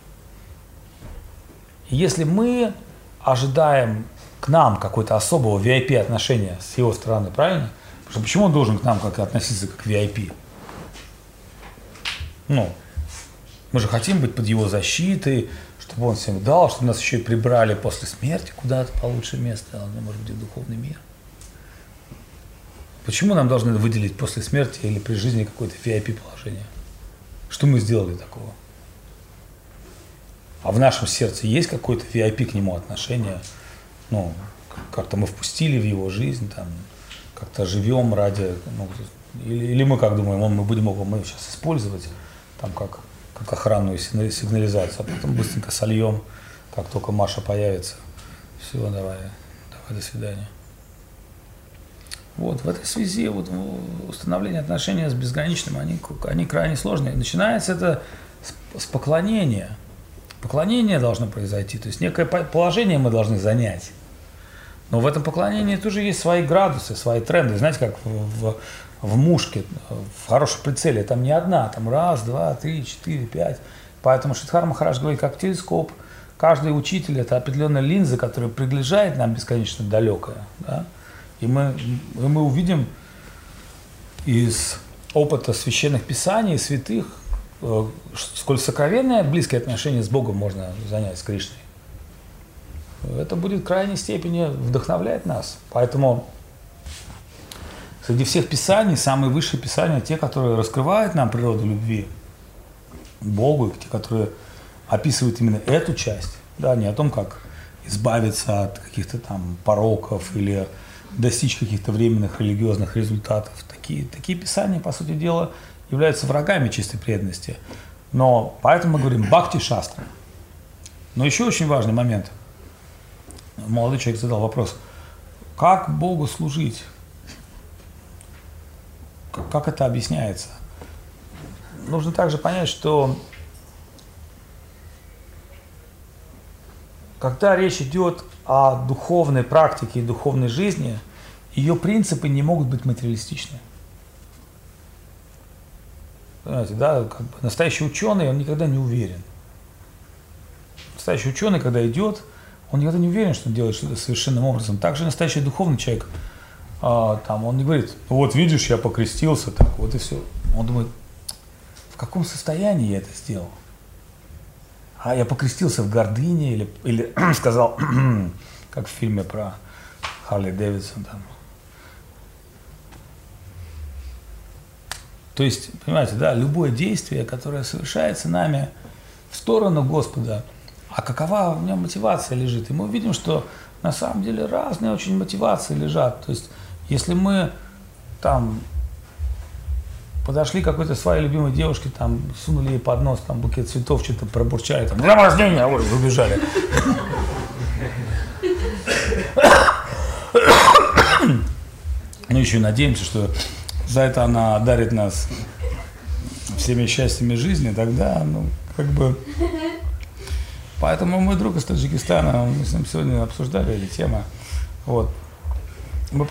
И если мы ожидаем к нам какое-то особого VIP отношения с его стороны, правильно? Потому что почему он должен к нам как относиться как к VIP? Ну, мы же хотим быть под его защитой, чтобы он всем дал, чтобы нас еще и прибрали после смерти куда-то получше место, может быть, в духовный мир. Почему нам должны выделить после смерти или при жизни какое-то VIP-положение? Что мы сделали такого? А в нашем сердце есть какое-то VIP к нему отношение? Ну, как-то мы впустили в его жизнь, там, как-то живем ради... Ну, или мы как думаем, мы будем его сейчас использовать, там, как охранную сигнализацию, а потом быстренько сольем, как только Маша появится. Все, давай, до свидания. Вот, в этой связи вот, установление отношений с безграничным, они крайне сложные. Начинается это с поклонения. Поклонение должно произойти, то есть некое положение мы должны занять. Но в этом поклонении тоже есть свои градусы, свои тренды. Знаете, как в мушке, в хорошем прицеле, там не одна, там раз, два, три, четыре, пять. Поэтому Шридхар Махарадж говорит, как телескоп. Каждый учитель – это определенная линза, которая приближает нам бесконечно далекое. Да? И мы увидим из опыта священных писаний, святых, сколь сокровенное близкое отношение с Богом можно занять, с Кришной. Это будет в крайней степени вдохновлять нас. Поэтому среди всех писаний, самые высшие писания, те, которые раскрывают нам природу любви к Богу, и те, которые описывают именно эту часть, да, не о том, как избавиться от каких-то там пороков или достичь каких-то временных религиозных результатов. Такие писания, по сути дела, являются врагами чистой преданности. Но поэтому мы говорим бхакти-шастра. Но еще очень важный момент. Молодой человек задал вопрос, как Богу служить? Как это объясняется? Нужно также понять, что когда речь идет о духовной практике и духовной жизни, ее принципы не могут быть материалистичны. Понимаете, да, как бы настоящий ученый, он никогда не уверен. Настоящий ученый, когда идет, он никогда не уверен, что он делает что-то совершенным образом. Также настоящий духовный человек, там, он не говорит, вот видишь, я покрестился, так, вот и все. Он думает, в каком состоянии я это сделал? А я покрестился в гордыне или сказал, как в фильме про Харли Дэвидсон там. То есть, понимаете, да, любое действие, которое совершается нами в сторону Господа, а какова в нем мотивация лежит? И мы увидим, что на самом деле разные очень мотивации лежат. То есть, если мы там подошли к какой-то своей любимой девушке, там, сунули ей под нос там, букет цветов, что-то пробурчали, там, днем рождения, ой, убежали. Ну, еще надеемся, что за это она одарит нас всеми счастьями жизни, тогда, ну, как бы... Поэтому мой друг из Таджикистана, мы с ним сегодня обсуждали эти темы, вот, мы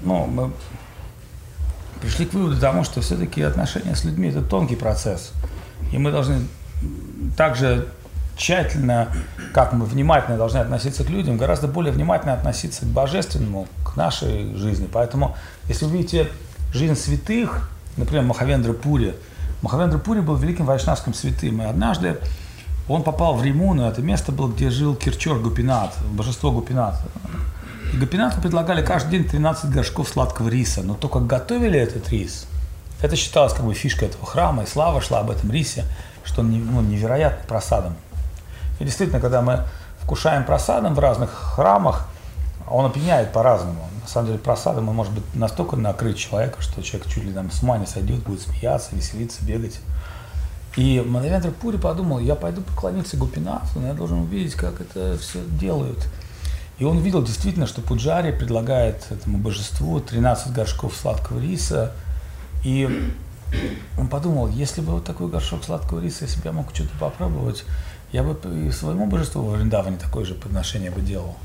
пришли к выводу тому, что все-таки отношения с людьми – это тонкий процесс, и мы должны также тщательно, как мы внимательно должны относиться к людям, гораздо более внимательно относиться к божественному, к нашей жизни. Поэтому, если вы видите жизнь святых, например, Махавендра Пури. Махавендра Пури был великим вайшнавским святым, и однажды он попал в Римуну, это место было, где жил Кирчор Гопинат, божество Гопинат. И Гопинату предлагали каждый день 13 горшков сладкого риса, но то, как готовили этот рис, это считалось как бы фишкой этого храма, и слава шла об этом рисе, что он невероятным просадом. И действительно, когда мы вкушаем просадом в разных храмах, он опьяняет по-разному. На самом деле просадом он может быть настолько накрыть человека, что человек чуть ли там с ума не сойдет, будет смеяться, веселиться, бегать. И Мадхавендра Пури подумал, я пойду поклониться Гопинату, но я должен увидеть, как это все делают. И он видел действительно, что Пуджари предлагает этому божеству 13 горшков сладкого риса. И он подумал, если бы вот такой горшок сладкого риса, если бы я мог что-то попробовать, я бы и своему божеству во Вриндаване такое же подношение бы делал.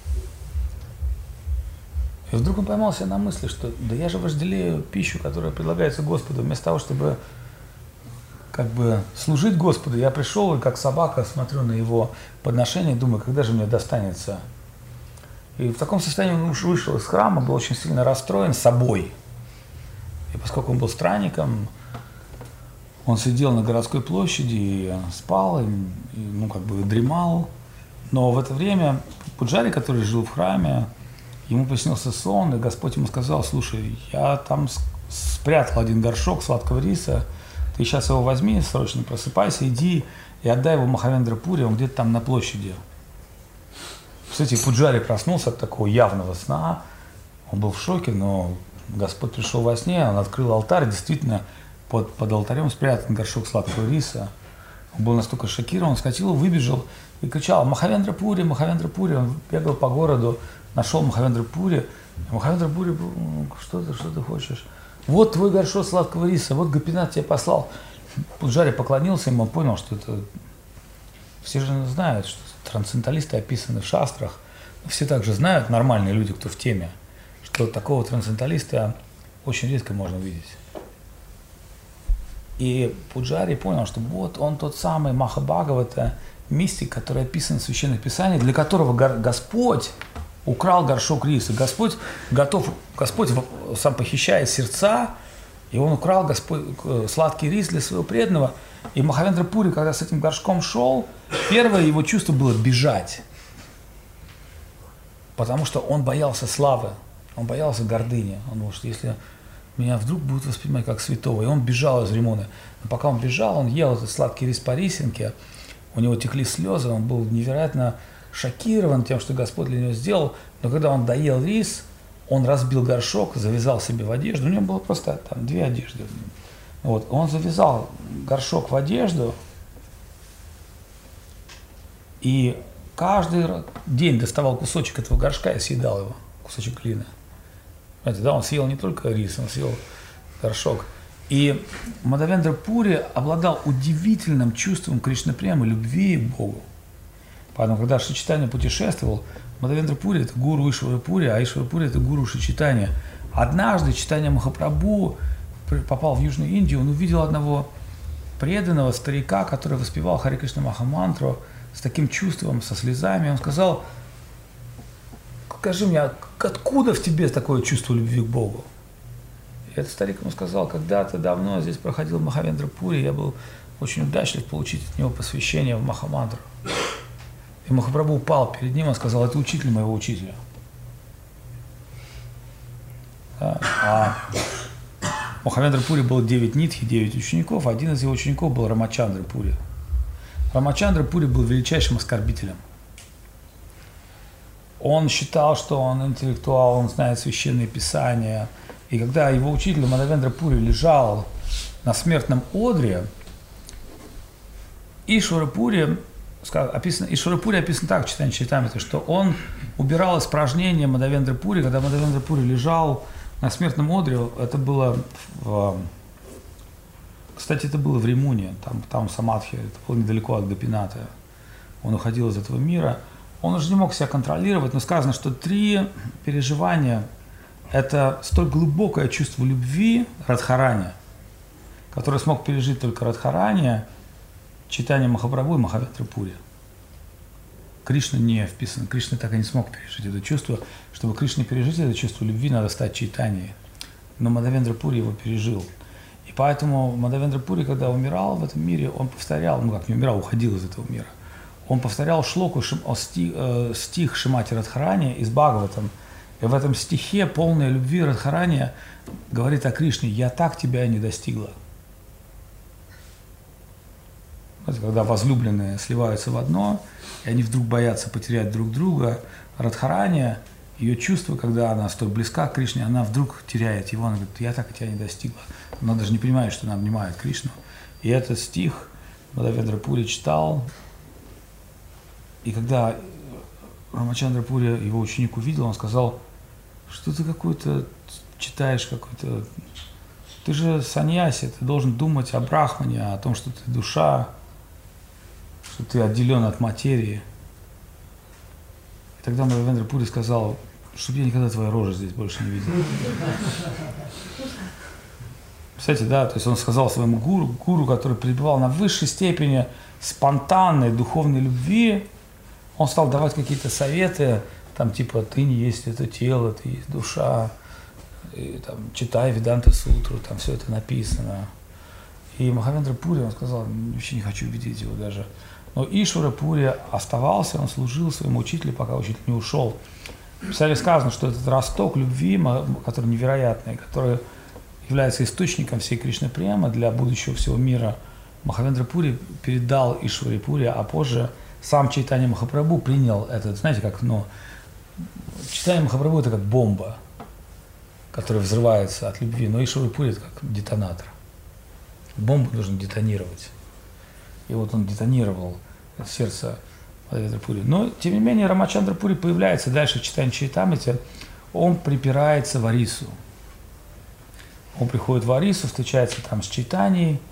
И вдруг он поймал себя на мысли, что да я же вожделею пищу, которая предлагается Господу, вместо того, чтобы как бы служить Господу, я пришел и как собака смотрю на его подношение, думаю, когда же мне достанется. И в таком состоянии он уж вышел из храма, был очень сильно расстроен собой. И поскольку он был странником, он сидел на городской площади и спал, и, ну, как бы дремал. Но в это время Пуджари, который жил в храме, ему приснился сон, и Господь ему сказал, слушай, я там спрятал один горшок сладкого риса, ты сейчас его возьми, срочно просыпайся, иди и отдай его Махавендра Пури, он где-то там на площади. Кстати, Пуджари проснулся от такого явного сна, он был в шоке, но Господь пришел во сне, он открыл алтарь, действительно под алтарем спрятан горшок сладкого риса. Он был настолько шокирован, он вскочил, выбежал и кричал Махавендра Пури, Махавендра Пури. Он бегал по городу, нашел Махавендра Пури. Махавендра Пури, что ты хочешь? Вот твой горшок сладкого риса, вот Гопинат тебе послал. Пуджари поклонился ему, он понял, что это... Все же знают, что трансценденталисты описаны в шастрах. Все также знают, нормальные люди, кто в теме, что такого трансценденталиста очень редко можно увидеть. И Пуджари понял, что вот он тот самый Махабхагавата, мистик, который описан в Священных Писаниях, для которого Господь украл горшок риса. Господь сам похищает сердца, и он украл сладкий рис для своего преданного. И Махавендра Пури, когда с этим горшком шел, первое его чувство было бежать. Потому что он боялся славы, он боялся гордыни. Он думал, что если меня вдруг будут воспринимать как святого. И он бежал из Римуны. Но пока он бежал, он ел этот сладкий рис по рисинке, у него текли слезы, он был невероятно шокирован тем, что Господь для него сделал. Но когда он доел рис, он разбил горшок, завязал себе в одежду. У него было просто там 2 одежды. Вот. Он завязал горшок в одежду и каждый день доставал кусочек этого горшка и съедал его, кусочек глины. Понимаете, да, он съел не только рис, он съел горшок. И Мадхавендра Пури обладал удивительным чувством Кришна-премы, любви к Богу. Поэтому, когда Шри Чайтанья путешествовал, Мадхавендра Пури – это гуру Ишвара Пури, а Ишвара Пури – это гуру Шри Чайтанья. Однажды Чайтанья Махапрабху попал в Южную Индию, он увидел одного преданного старика, который воспевал Харе Кришна Махамантру с таким чувством, со слезами. Он сказал: скажи мне, откуда в тебе такое чувство любви к Богу? И этот старик ему сказал: когда-то давно здесь проходил Махавендра Пури, я был очень удачлив получить от него посвящение в Махамантру. И Махапрабху упал перед ним, он сказал: это учитель моего учителя. Да? А Махавендра Пури было 9 нитхи, 9 учеников, один из его учеников был Рамачандра Пури. Рамачандра Пури был величайшим оскорбителем. Он считал, что он интеллектуал, он знает священные писания. И когда его учитель Мадхавендра Пури лежал на смертном одре, Ишвара Пури описан так в Чайтанья Чаритамрите, что он убирал испражнения Мадхавендра Пури, когда Мадхавендра Пури лежал на смертном одре. Это было кстати, это было в Римуне, там Самадхи, это было недалеко от Гопината. Он уходил из этого мира. Он уже не мог себя контролировать, но сказано, что 3 переживания – это столь глубокое чувство любви Радхарани, которое смог пережить только Радхарани, Чайтанья Махапрабху и Махавендра Пури. Кришна не вписан, Кришна так и не смог пережить это чувство. Чтобы Кришне пережить это чувство любви, надо стать Чайтаньей. Но Мадхавендра Пури его пережил. И поэтому Мадхавендра Пури, когда умирал в этом мире, он повторял, ну как не умирал, уходил из этого мира. Он повторял шлоку, стих Шримати Радхарани из Бхагаватам. И в этом стихе, полной любви Радхарани, говорит о Кришне: «Я так тебя и не достигла». Это когда возлюбленные сливаются в одно, и они вдруг боятся потерять друг друга. Радхарани, ее чувство, когда она столь близка к Кришне, она вдруг теряет его. Она говорит: «Я так и тебя не достигла». Она даже не понимает, что она обнимает Кришну. И этот стих Мадхавендра Пури читал, и когда Рамачандра Пури, его ученик, увидел, он сказал, что ты какой-то читаешь какой-то... Ты же саньяси, ты должен думать о брахмане, о том, что ты душа, что ты отделен от материи. И тогда Мадхавендра Пури сказал, чтобы я никогда твою рожу здесь больше не видел. Кстати, да, то есть он сказал своему гуру, который пребывал на высшей степени спонтанной духовной любви, он стал давать какие-то советы, там типа ты не есть это тело, ты есть душа, и, там, читай Веданта Сутру, там все это написано. И Мадхавендра Пури, он сказал, вообще не хочу видеть его даже. Но Ишвара Пури оставался, он служил своему учителю, пока учитель не ушел. В Писании сказано, что этот росток любви, который невероятный, который является источником всей Кришны Према для будущего всего мира, Мадхавендра Пури передал Ишваре Пури, а позже сам Чайтанья Махапрабху принял этот, знаете, как, Чайтанья Махапрабху это как бомба, которая взрывается от любви, но Ишвара Пури это как детонатор. Бомбу нужно детонировать. И вот он детонировал сердце Мадхавендра Пури. Но, тем не менее, Рамачандра Пури появляется дальше в Чайтанья Чаритамрите, он припирается в Арису. Он приходит в Арису, встречается там с Чайтаньей,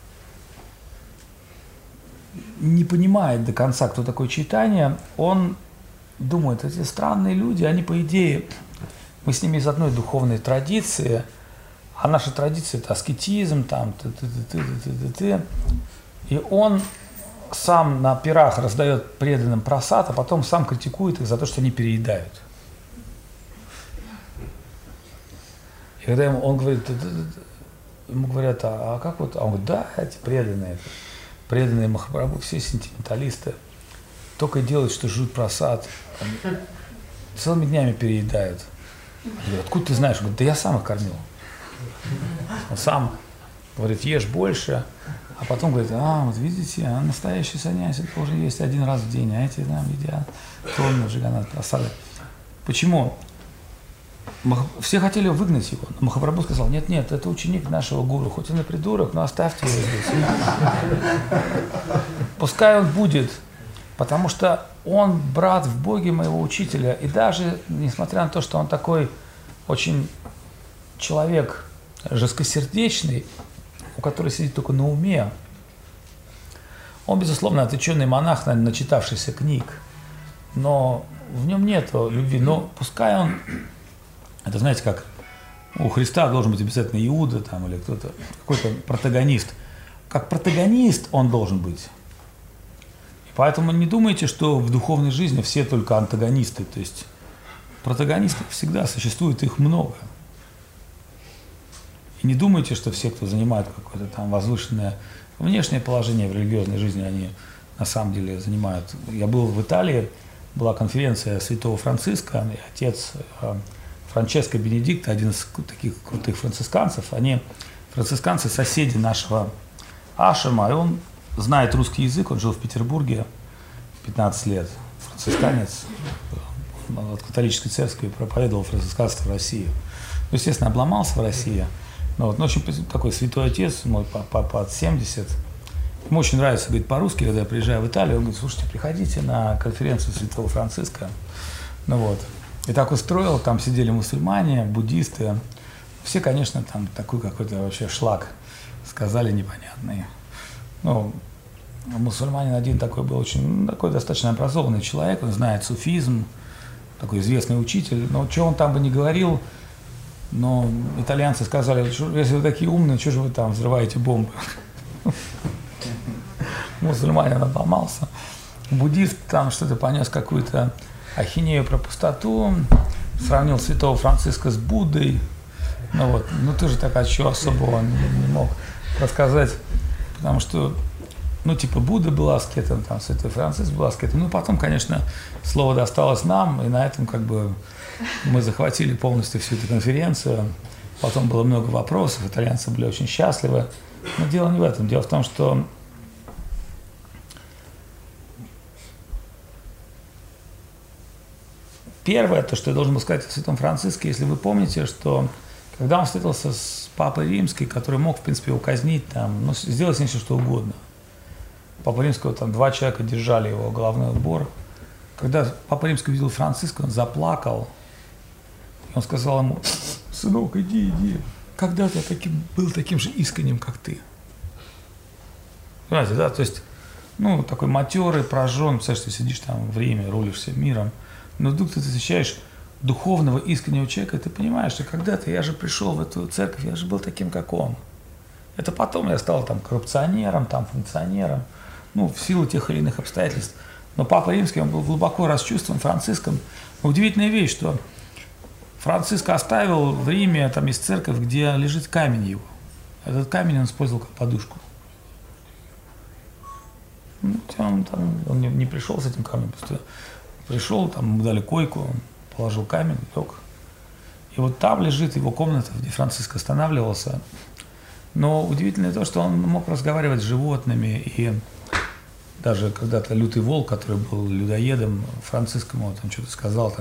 не понимает до конца, кто такой Чайтанья, он думает, эти странные люди, они, по идее, мы с ними из одной духовной традиции, а наша традиция – это аскетизм, там, и он сам на пирах раздает преданным прасад, а потом сам критикует их за то, что они переедают. И когда он говорит, ему говорят, а как вот? А он говорит, да, эти преданные Махапрабху, все сентименталисты, только делают, что жрут прасад, целыми днями переедают. Он говорит, откуда ты знаешь? Он говорит, да я сам их кормил. Он сам говорит, ешь больше, а потом говорит, вот видите, настоящий саньяси должен есть один раз в день, а эти там едят тонны джаганат прасады. Почему? Все хотели выгнать его, но Махапрабху сказал, нет, это ученик нашего гуру, хоть он и придурок, но оставьте его здесь. Пускай он будет, потому что он брат в Боге моего учителя, и даже несмотря на то, что он такой очень человек жесткосердечный, у которого сидит только на уме, он, безусловно, отвлеченный монах, наверное, начитавшийся книг, но в нем нет любви, но пускай он... Это, знаете, как у Христа должен быть обязательно Иуда там, или кто-то, какой-то протагонист. Как протагонист он должен быть. И поэтому не думайте, что в духовной жизни все только антагонисты. То есть протагонистов всегда существует, их много. И не думайте, что все, кто занимает какое-то там возвышенное внешнее положение в религиозной жизни, они на самом деле занимают. Я был в Италии, была конференция Святого Франциска, и отец Франческо Бенедикто, один из таких крутых францисканцев, францисканцы соседи нашего ашрама, и он знает русский язык, он жил в Петербурге 15 лет, францисканец, от католической церкви проповедовал францисканство в России. Естественно, обломался в России, но очень такой святой отец, мой под 70, ему очень нравится говорить по-русски, когда я приезжаю в Италию, он говорит, слушайте, приходите на конференцию Святого Франциска, И так устроил, там сидели мусульмане, буддисты. Все, конечно, там такой какой-то вообще шлак сказали непонятный. Мусульманин один такой был очень, такой достаточно образованный человек, он знает суфизм, такой известный учитель. Но что он там бы не говорил, но итальянцы сказали, если вы такие умные, что же вы там взрываете бомбы? Мусульманин обломался. Буддист там что-то понес какую-то ахинею про пустоту, сравнил святого Франциска с Буддой. Тоже так, чего особого он не мог рассказать, потому что, Будда был аскетом, там, святой Франциск был аскетом. Потом, конечно, слово досталось нам, и на этом мы захватили полностью всю эту конференцию. Потом было много вопросов, итальянцы были очень счастливы. Но дело не в этом, дело в том, что первое, то, что я должен был сказать о святом Франциске, если вы помните, что когда он встретился с Папой Римским, который мог, в принципе, его казнить, там, ну, сделать с ним все что угодно. Папа Римского, там 2 человека держали его головной убор. Когда Папа Римский увидел Франциска, он заплакал. И он сказал ему: сынок, иди. Когда-то я был таким же искренним, как ты. Понимаете, да? То есть, ну, такой матерый, прожжен, представляешь, ты сидишь там в Риме, рулишь всем миром, но вдруг ты встречаешь духовного, искреннего человека, и ты понимаешь, что когда-то я же пришел в эту церковь, я же был таким, как он. Это потом я стал там коррупционером, там функционером, ну, в силу тех или иных обстоятельств. Но Папа Римский, он был глубоко расчувствован Франциском. Удивительная вещь, что Франциск оставил в Риме, там есть церковь, где лежит камень его. Этот камень он использовал как подушку. Ну, он не пришел с этим камнем, просто пришел, там ему дали койку, он положил камень, лег. И вот там лежит его комната, где Франциск останавливался. Но удивительно то, что он мог разговаривать с животными, и даже когда-то лютый волк, который был людоедом, Франциск ему там что-то сказал,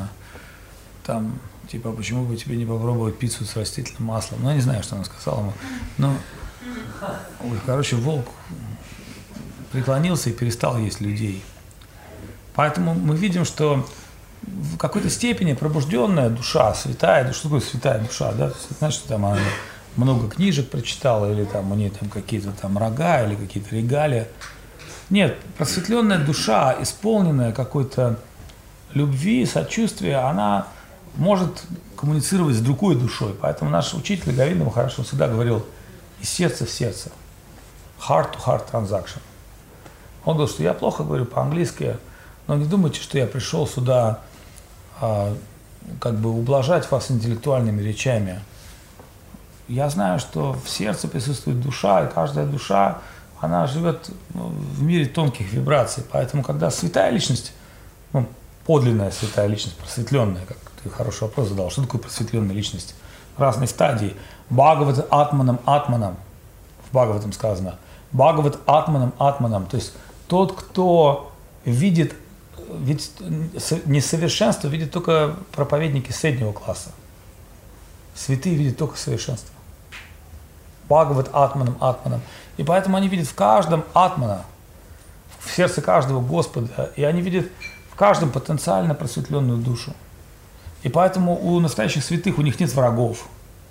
почему бы тебе не попробовать пиццу с растительным маслом? Ну, я не знаю, что он сказал ему. Но, короче, волк преклонился и перестал есть людей. Поэтому мы видим, что в какой-то степени пробужденная душа, святая душа, что такое святая душа, да? Значит, там она много книжек прочитала, или там у нее там какие-то там рога, или какие-то регалии. Нет, просветленная душа, исполненная какой-то любви, сочувствия, она может коммуницировать с другой душой. Поэтому наш учитель Говинда Махарадж всегда говорил из сердца в сердце. Heart-to-heart transaction. Он говорил, что я плохо говорю по-английски, но не думайте, что я пришел сюда как бы ублажать вас интеллектуальными речами. Я знаю, что в сердце присутствует душа, и каждая душа, она живет в мире тонких вибраций. Поэтому, когда святая личность, ну, подлинная святая личность, просветленная, как ты хороший вопрос задал, что такое просветленная личность? Разные стадии. Бхагават Атманам, в Бхагаватам сказано, Бхагават Атманам, то есть тот, кто видит, ведь несовершенство видят только проповедники среднего класса. Святые видят только совершенство. Бхагават Атманам. И поэтому они видят в каждом Атмана, в сердце каждого Господа, и они видят в каждом потенциально просветленную душу. И поэтому у настоящих святых, у них нет врагов.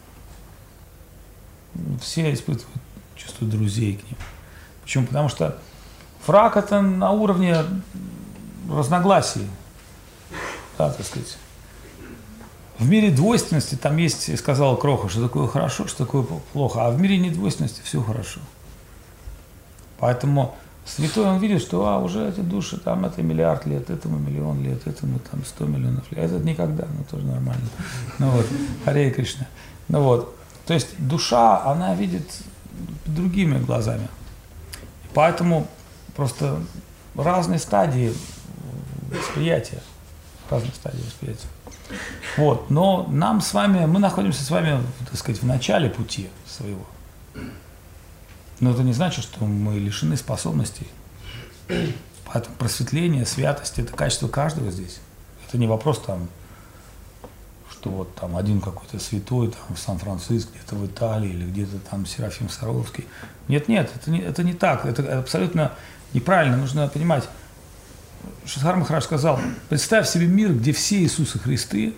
Все испытывают, чувствуют друзей к ним. Почему? Потому что враг – это на уровне разногласий, да, так сказать. В мире двойственности там есть, сказала Кроха, что такое хорошо, что такое плохо, а в мире недвойственности все хорошо. Поэтому святой он видит, что уже эти души, там это миллиард лет, этому миллион лет, этому там 100 миллионов лет, этот никогда, ну тоже нормально. Ну вот, Харе Кришна. Ну вот, то есть душа, она видит другими глазами. Поэтому просто разные стадии восприятия. Вот, но нам с вами, мы находимся с вами, так сказать, в начале пути своего. Но это не значит, что мы лишены способностей. Поэтому просветление, святость – это качество каждого здесь. Это не вопрос там, что вот там один какой-то святой там в Сан-Франциско, где-то в Италии или где-то там Серафим Саровский. Нет, это не так. Это абсолютно неправильно. Нужно понимать. Шридхар Махарадж сказал: представь себе мир, где все Иисусы Христы,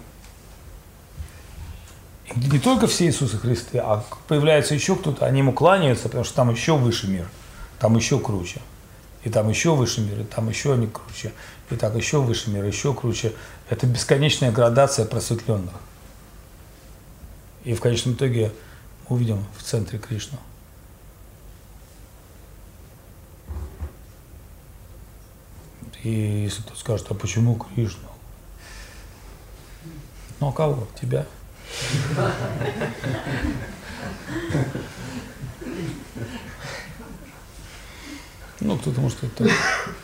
и где не только все Иисусы Христы, а появляется еще кто-то, они ему кланяются, потому что там еще выше мир, там еще круче, и там еще выше мир, и там еще они круче, и так еще выше мир, еще круче. Это бесконечная градация просветленных. И в конечном итоге мы увидим в центре Кришну. И если кто-то скажет, а почему Кришну? Ну а кого? Тебя? Ну, кто-то может сказать так.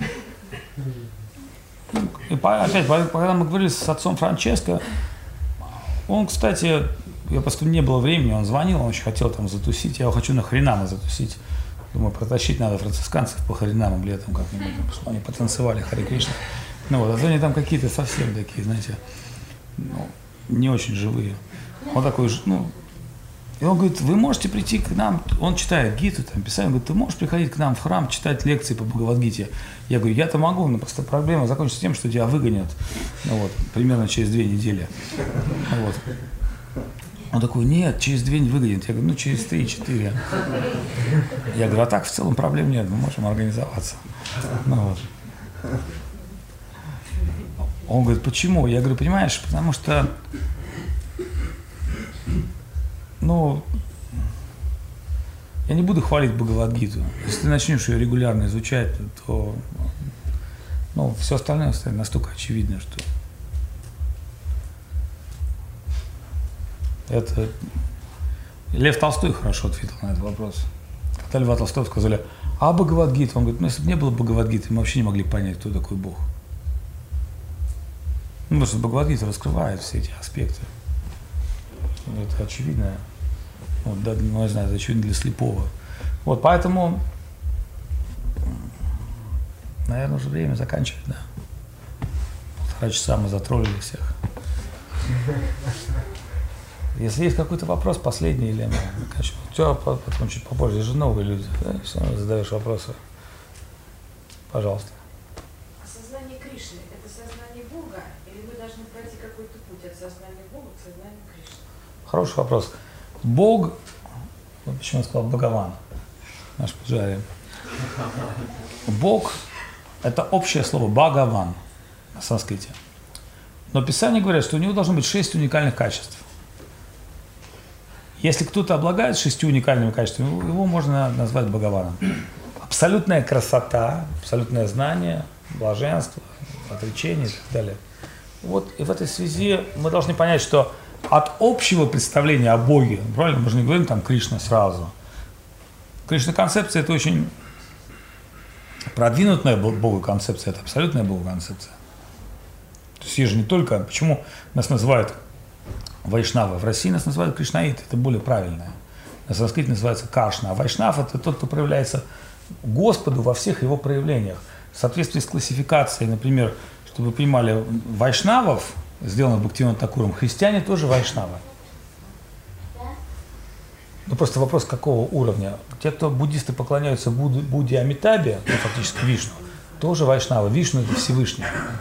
И опять, когда мы говорили с отцом Франческо, он, кстати, я просто не было времени, он звонил, он очень хотел там затусить, я его хочу на Харинама затусить. Думаю, протащить надо францисканцев по Харинамам летом как-нибудь, чтобы они потанцевали Харе Кришна. Ну вот, а то они там какие-то совсем такие, знаете, ну, не очень живые. Он такой, ну, и он говорит, вы можете прийти к нам, он читает Гиту, там, Писание, он говорит, ты можешь приходить к нам в храм, читать лекции по Бхагавад-гите. Я говорю, я-то могу, но просто проблема закончится тем, что тебя выгонят, ну, вот, примерно через 2 недели. Вот. Он такой, нет, через 2 не выгонят. Я говорю, ну, через 3-4. Я говорю, а так в целом проблем нет, мы можем организоваться. Ну, вот. Он говорит, почему? Я говорю, понимаешь, потому что, ну, я не буду хвалить Бхагавад-гиту. Если ты начнешь ее регулярно изучать, то, ну, все остальное станет настолько очевидно, что это... Лев Толстой хорошо ответил на этот вопрос. Когда Льва Толстого сказали, а Бхагавад-гита? Он говорит, ну, если бы не было Бхагавад-гиты, мы вообще не могли понять, кто такой Бог. Ну, потому что Бхагавад-гита раскрывает все эти аспекты. Это очевидно. Вот, да, ну, не знаю, это очевидно для слепого. Вот, поэтому, наверное, уже время заканчивать, да. 1,5 часа мы затроллили всех. Если есть какой-то вопрос последний, или все, потом чуть попозже, же новые люди, да, все равно задаешь вопросы. Пожалуйста. Осознание Кришны – это сознание Бога, или мы должны пройти какой-то путь от сознания Бога к сознанию Кришны? Хороший вопрос. Бог, вот почему я сказал Бхагаван, наш Пуджари. Бог – это общее слово Бхагаван на санскрите. Но Писание говорят, что у него должно быть 6 уникальных качеств. Если кто-то обладает 6 уникальными качествами, его можно назвать Бхагаваном. Абсолютная красота, абсолютное знание, блаженство, отречение и так далее. Вот и в этой связи мы должны понять, что от общего представления о Боге, правильно, мы же не говорим там Кришна сразу. Кришна-концепция – это очень продвинутая Бога-концепция, это абсолютная Бога-концепция. То есть есть же не только, почему нас называют Вайшнавы, в России нас называют Кришнаиты, это более правильное. На санскрите называется Кришна, а Вайшнав – это тот, кто проявляется Господу во всех его проявлениях. В соответствии с классификацией, например, чтобы вы понимали, вайшнавов, сделанных Бхактивинода Такуром, христиане тоже вайшнавы. Ну просто вопрос, какого уровня. Те, кто буддисты поклоняются Будде Амитабе, ну фактически Вишну, тоже вайшнавы. Вишну – это Всевышний.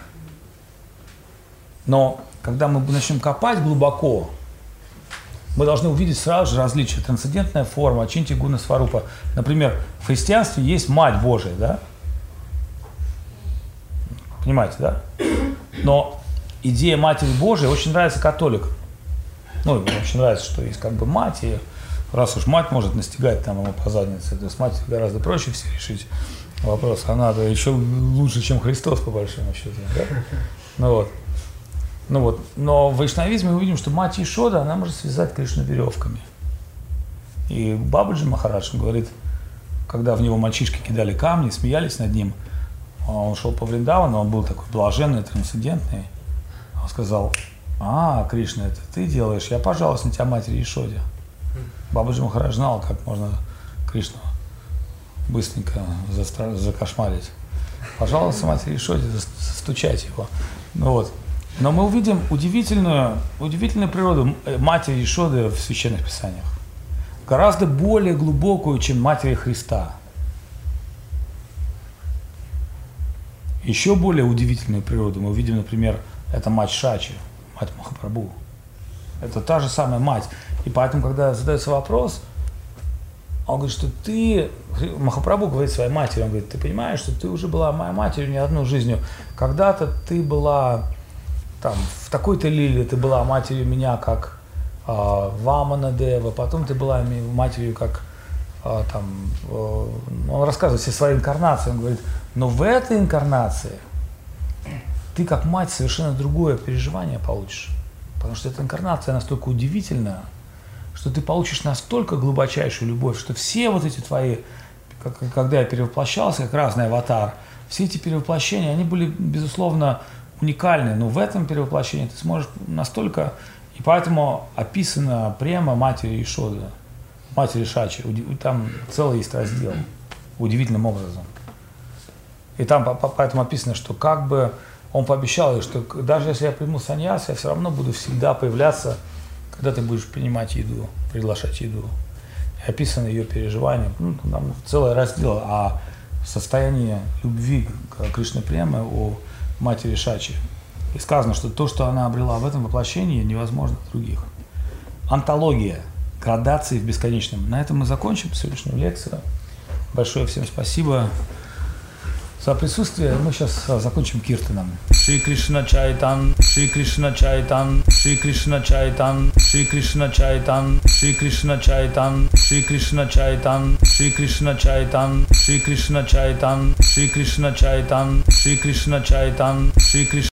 Но когда мы начнем копать глубоко, мы должны увидеть сразу же различия. Трансцендентная форма, Ачинти Гуна Сварупа. Например, в христианстве есть Мать Божия, да? Понимаете, да? Но идея Матери Божией очень нравится католикам. Ну, им очень нравится, что есть как бы мать, и раз уж мать может настигать там ему по заднице, то с матерью гораздо проще все решить вопрос. Она-то еще лучше, чем Христос, по большому счету, да? Ну вот. Но в вайшнавизме мы видим, что мать Ешода, она может связать Кришну веревками. И Бабаджи Махарадж говорит, когда в него мальчишки кидали камни, смеялись над ним, он шел по Вриндавану, он был такой блаженный, трансцендентный. Он сказал, Кришна, это ты делаешь, я пожалуюсь на тебя матери Ешоде. Бабаджи Махарадж знал, как можно Кришну быстренько закошмарить. Пожалуйста, матери Ешоде, застучать его. Ну вот. Но мы увидим удивительную природу матери Ешоды в Священных Писаниях. Гораздо более глубокую, чем матери Христа. Еще более удивительную природу мы увидим, например, это мать Шачи, мать Махапрабху. Это та же самая мать. И поэтому, когда задается вопрос, он говорит, что ты, Махапрабху говорит своей матери, он говорит, ты понимаешь, что ты уже была моей матерью не одну жизнью. Когда-то ты была там, в такой-то лиле, ты была матерью меня, как Вамана Дева, потом ты была матерью, как он рассказывает все свои инкарнации, он говорит, но в этой инкарнации ты как мать совершенно другое переживание получишь, потому что эта инкарнация настолько удивительная, что ты получишь настолько глубочайшую любовь, что все вот эти твои, когда я перевоплощался, как разный аватар, все эти перевоплощения, они были, безусловно, уникальны, но в этом перевоплощении ты сможешь настолько, и поэтому описана према матери Ешоды, матери Шачи, там целый есть раздел, удивительным образом. И там поэтому описано, что как бы он пообещал ей, что даже если я приму саньяс, я все равно буду всегда появляться когда ты будешь принимать еду, приглашать еду. И описаны ее переживания. Ну, там целый раздел о состоянии любви к Кришне Премы у матери Шачи. И сказано, что то, что она обрела в этом воплощении, невозможно в других. Антология, градации в бесконечном. На этом мы закончим сегодняшнюю лекцию. Большое всем спасибо за присутствие. Мы сейчас закончим киртаном. Шри Кришна Чайтан, Шри Кришна Чайтан, Шри Кришна Чайтан, Шри Кришна Чайтан, Шри Кришна Чайтан, Шри Кришна Чайтан, Шри Кришна Чайтан, Шри Кришна Чайтан, Шри Кришна Чайтан, Шри Кришна Чайтан, Шри Кришна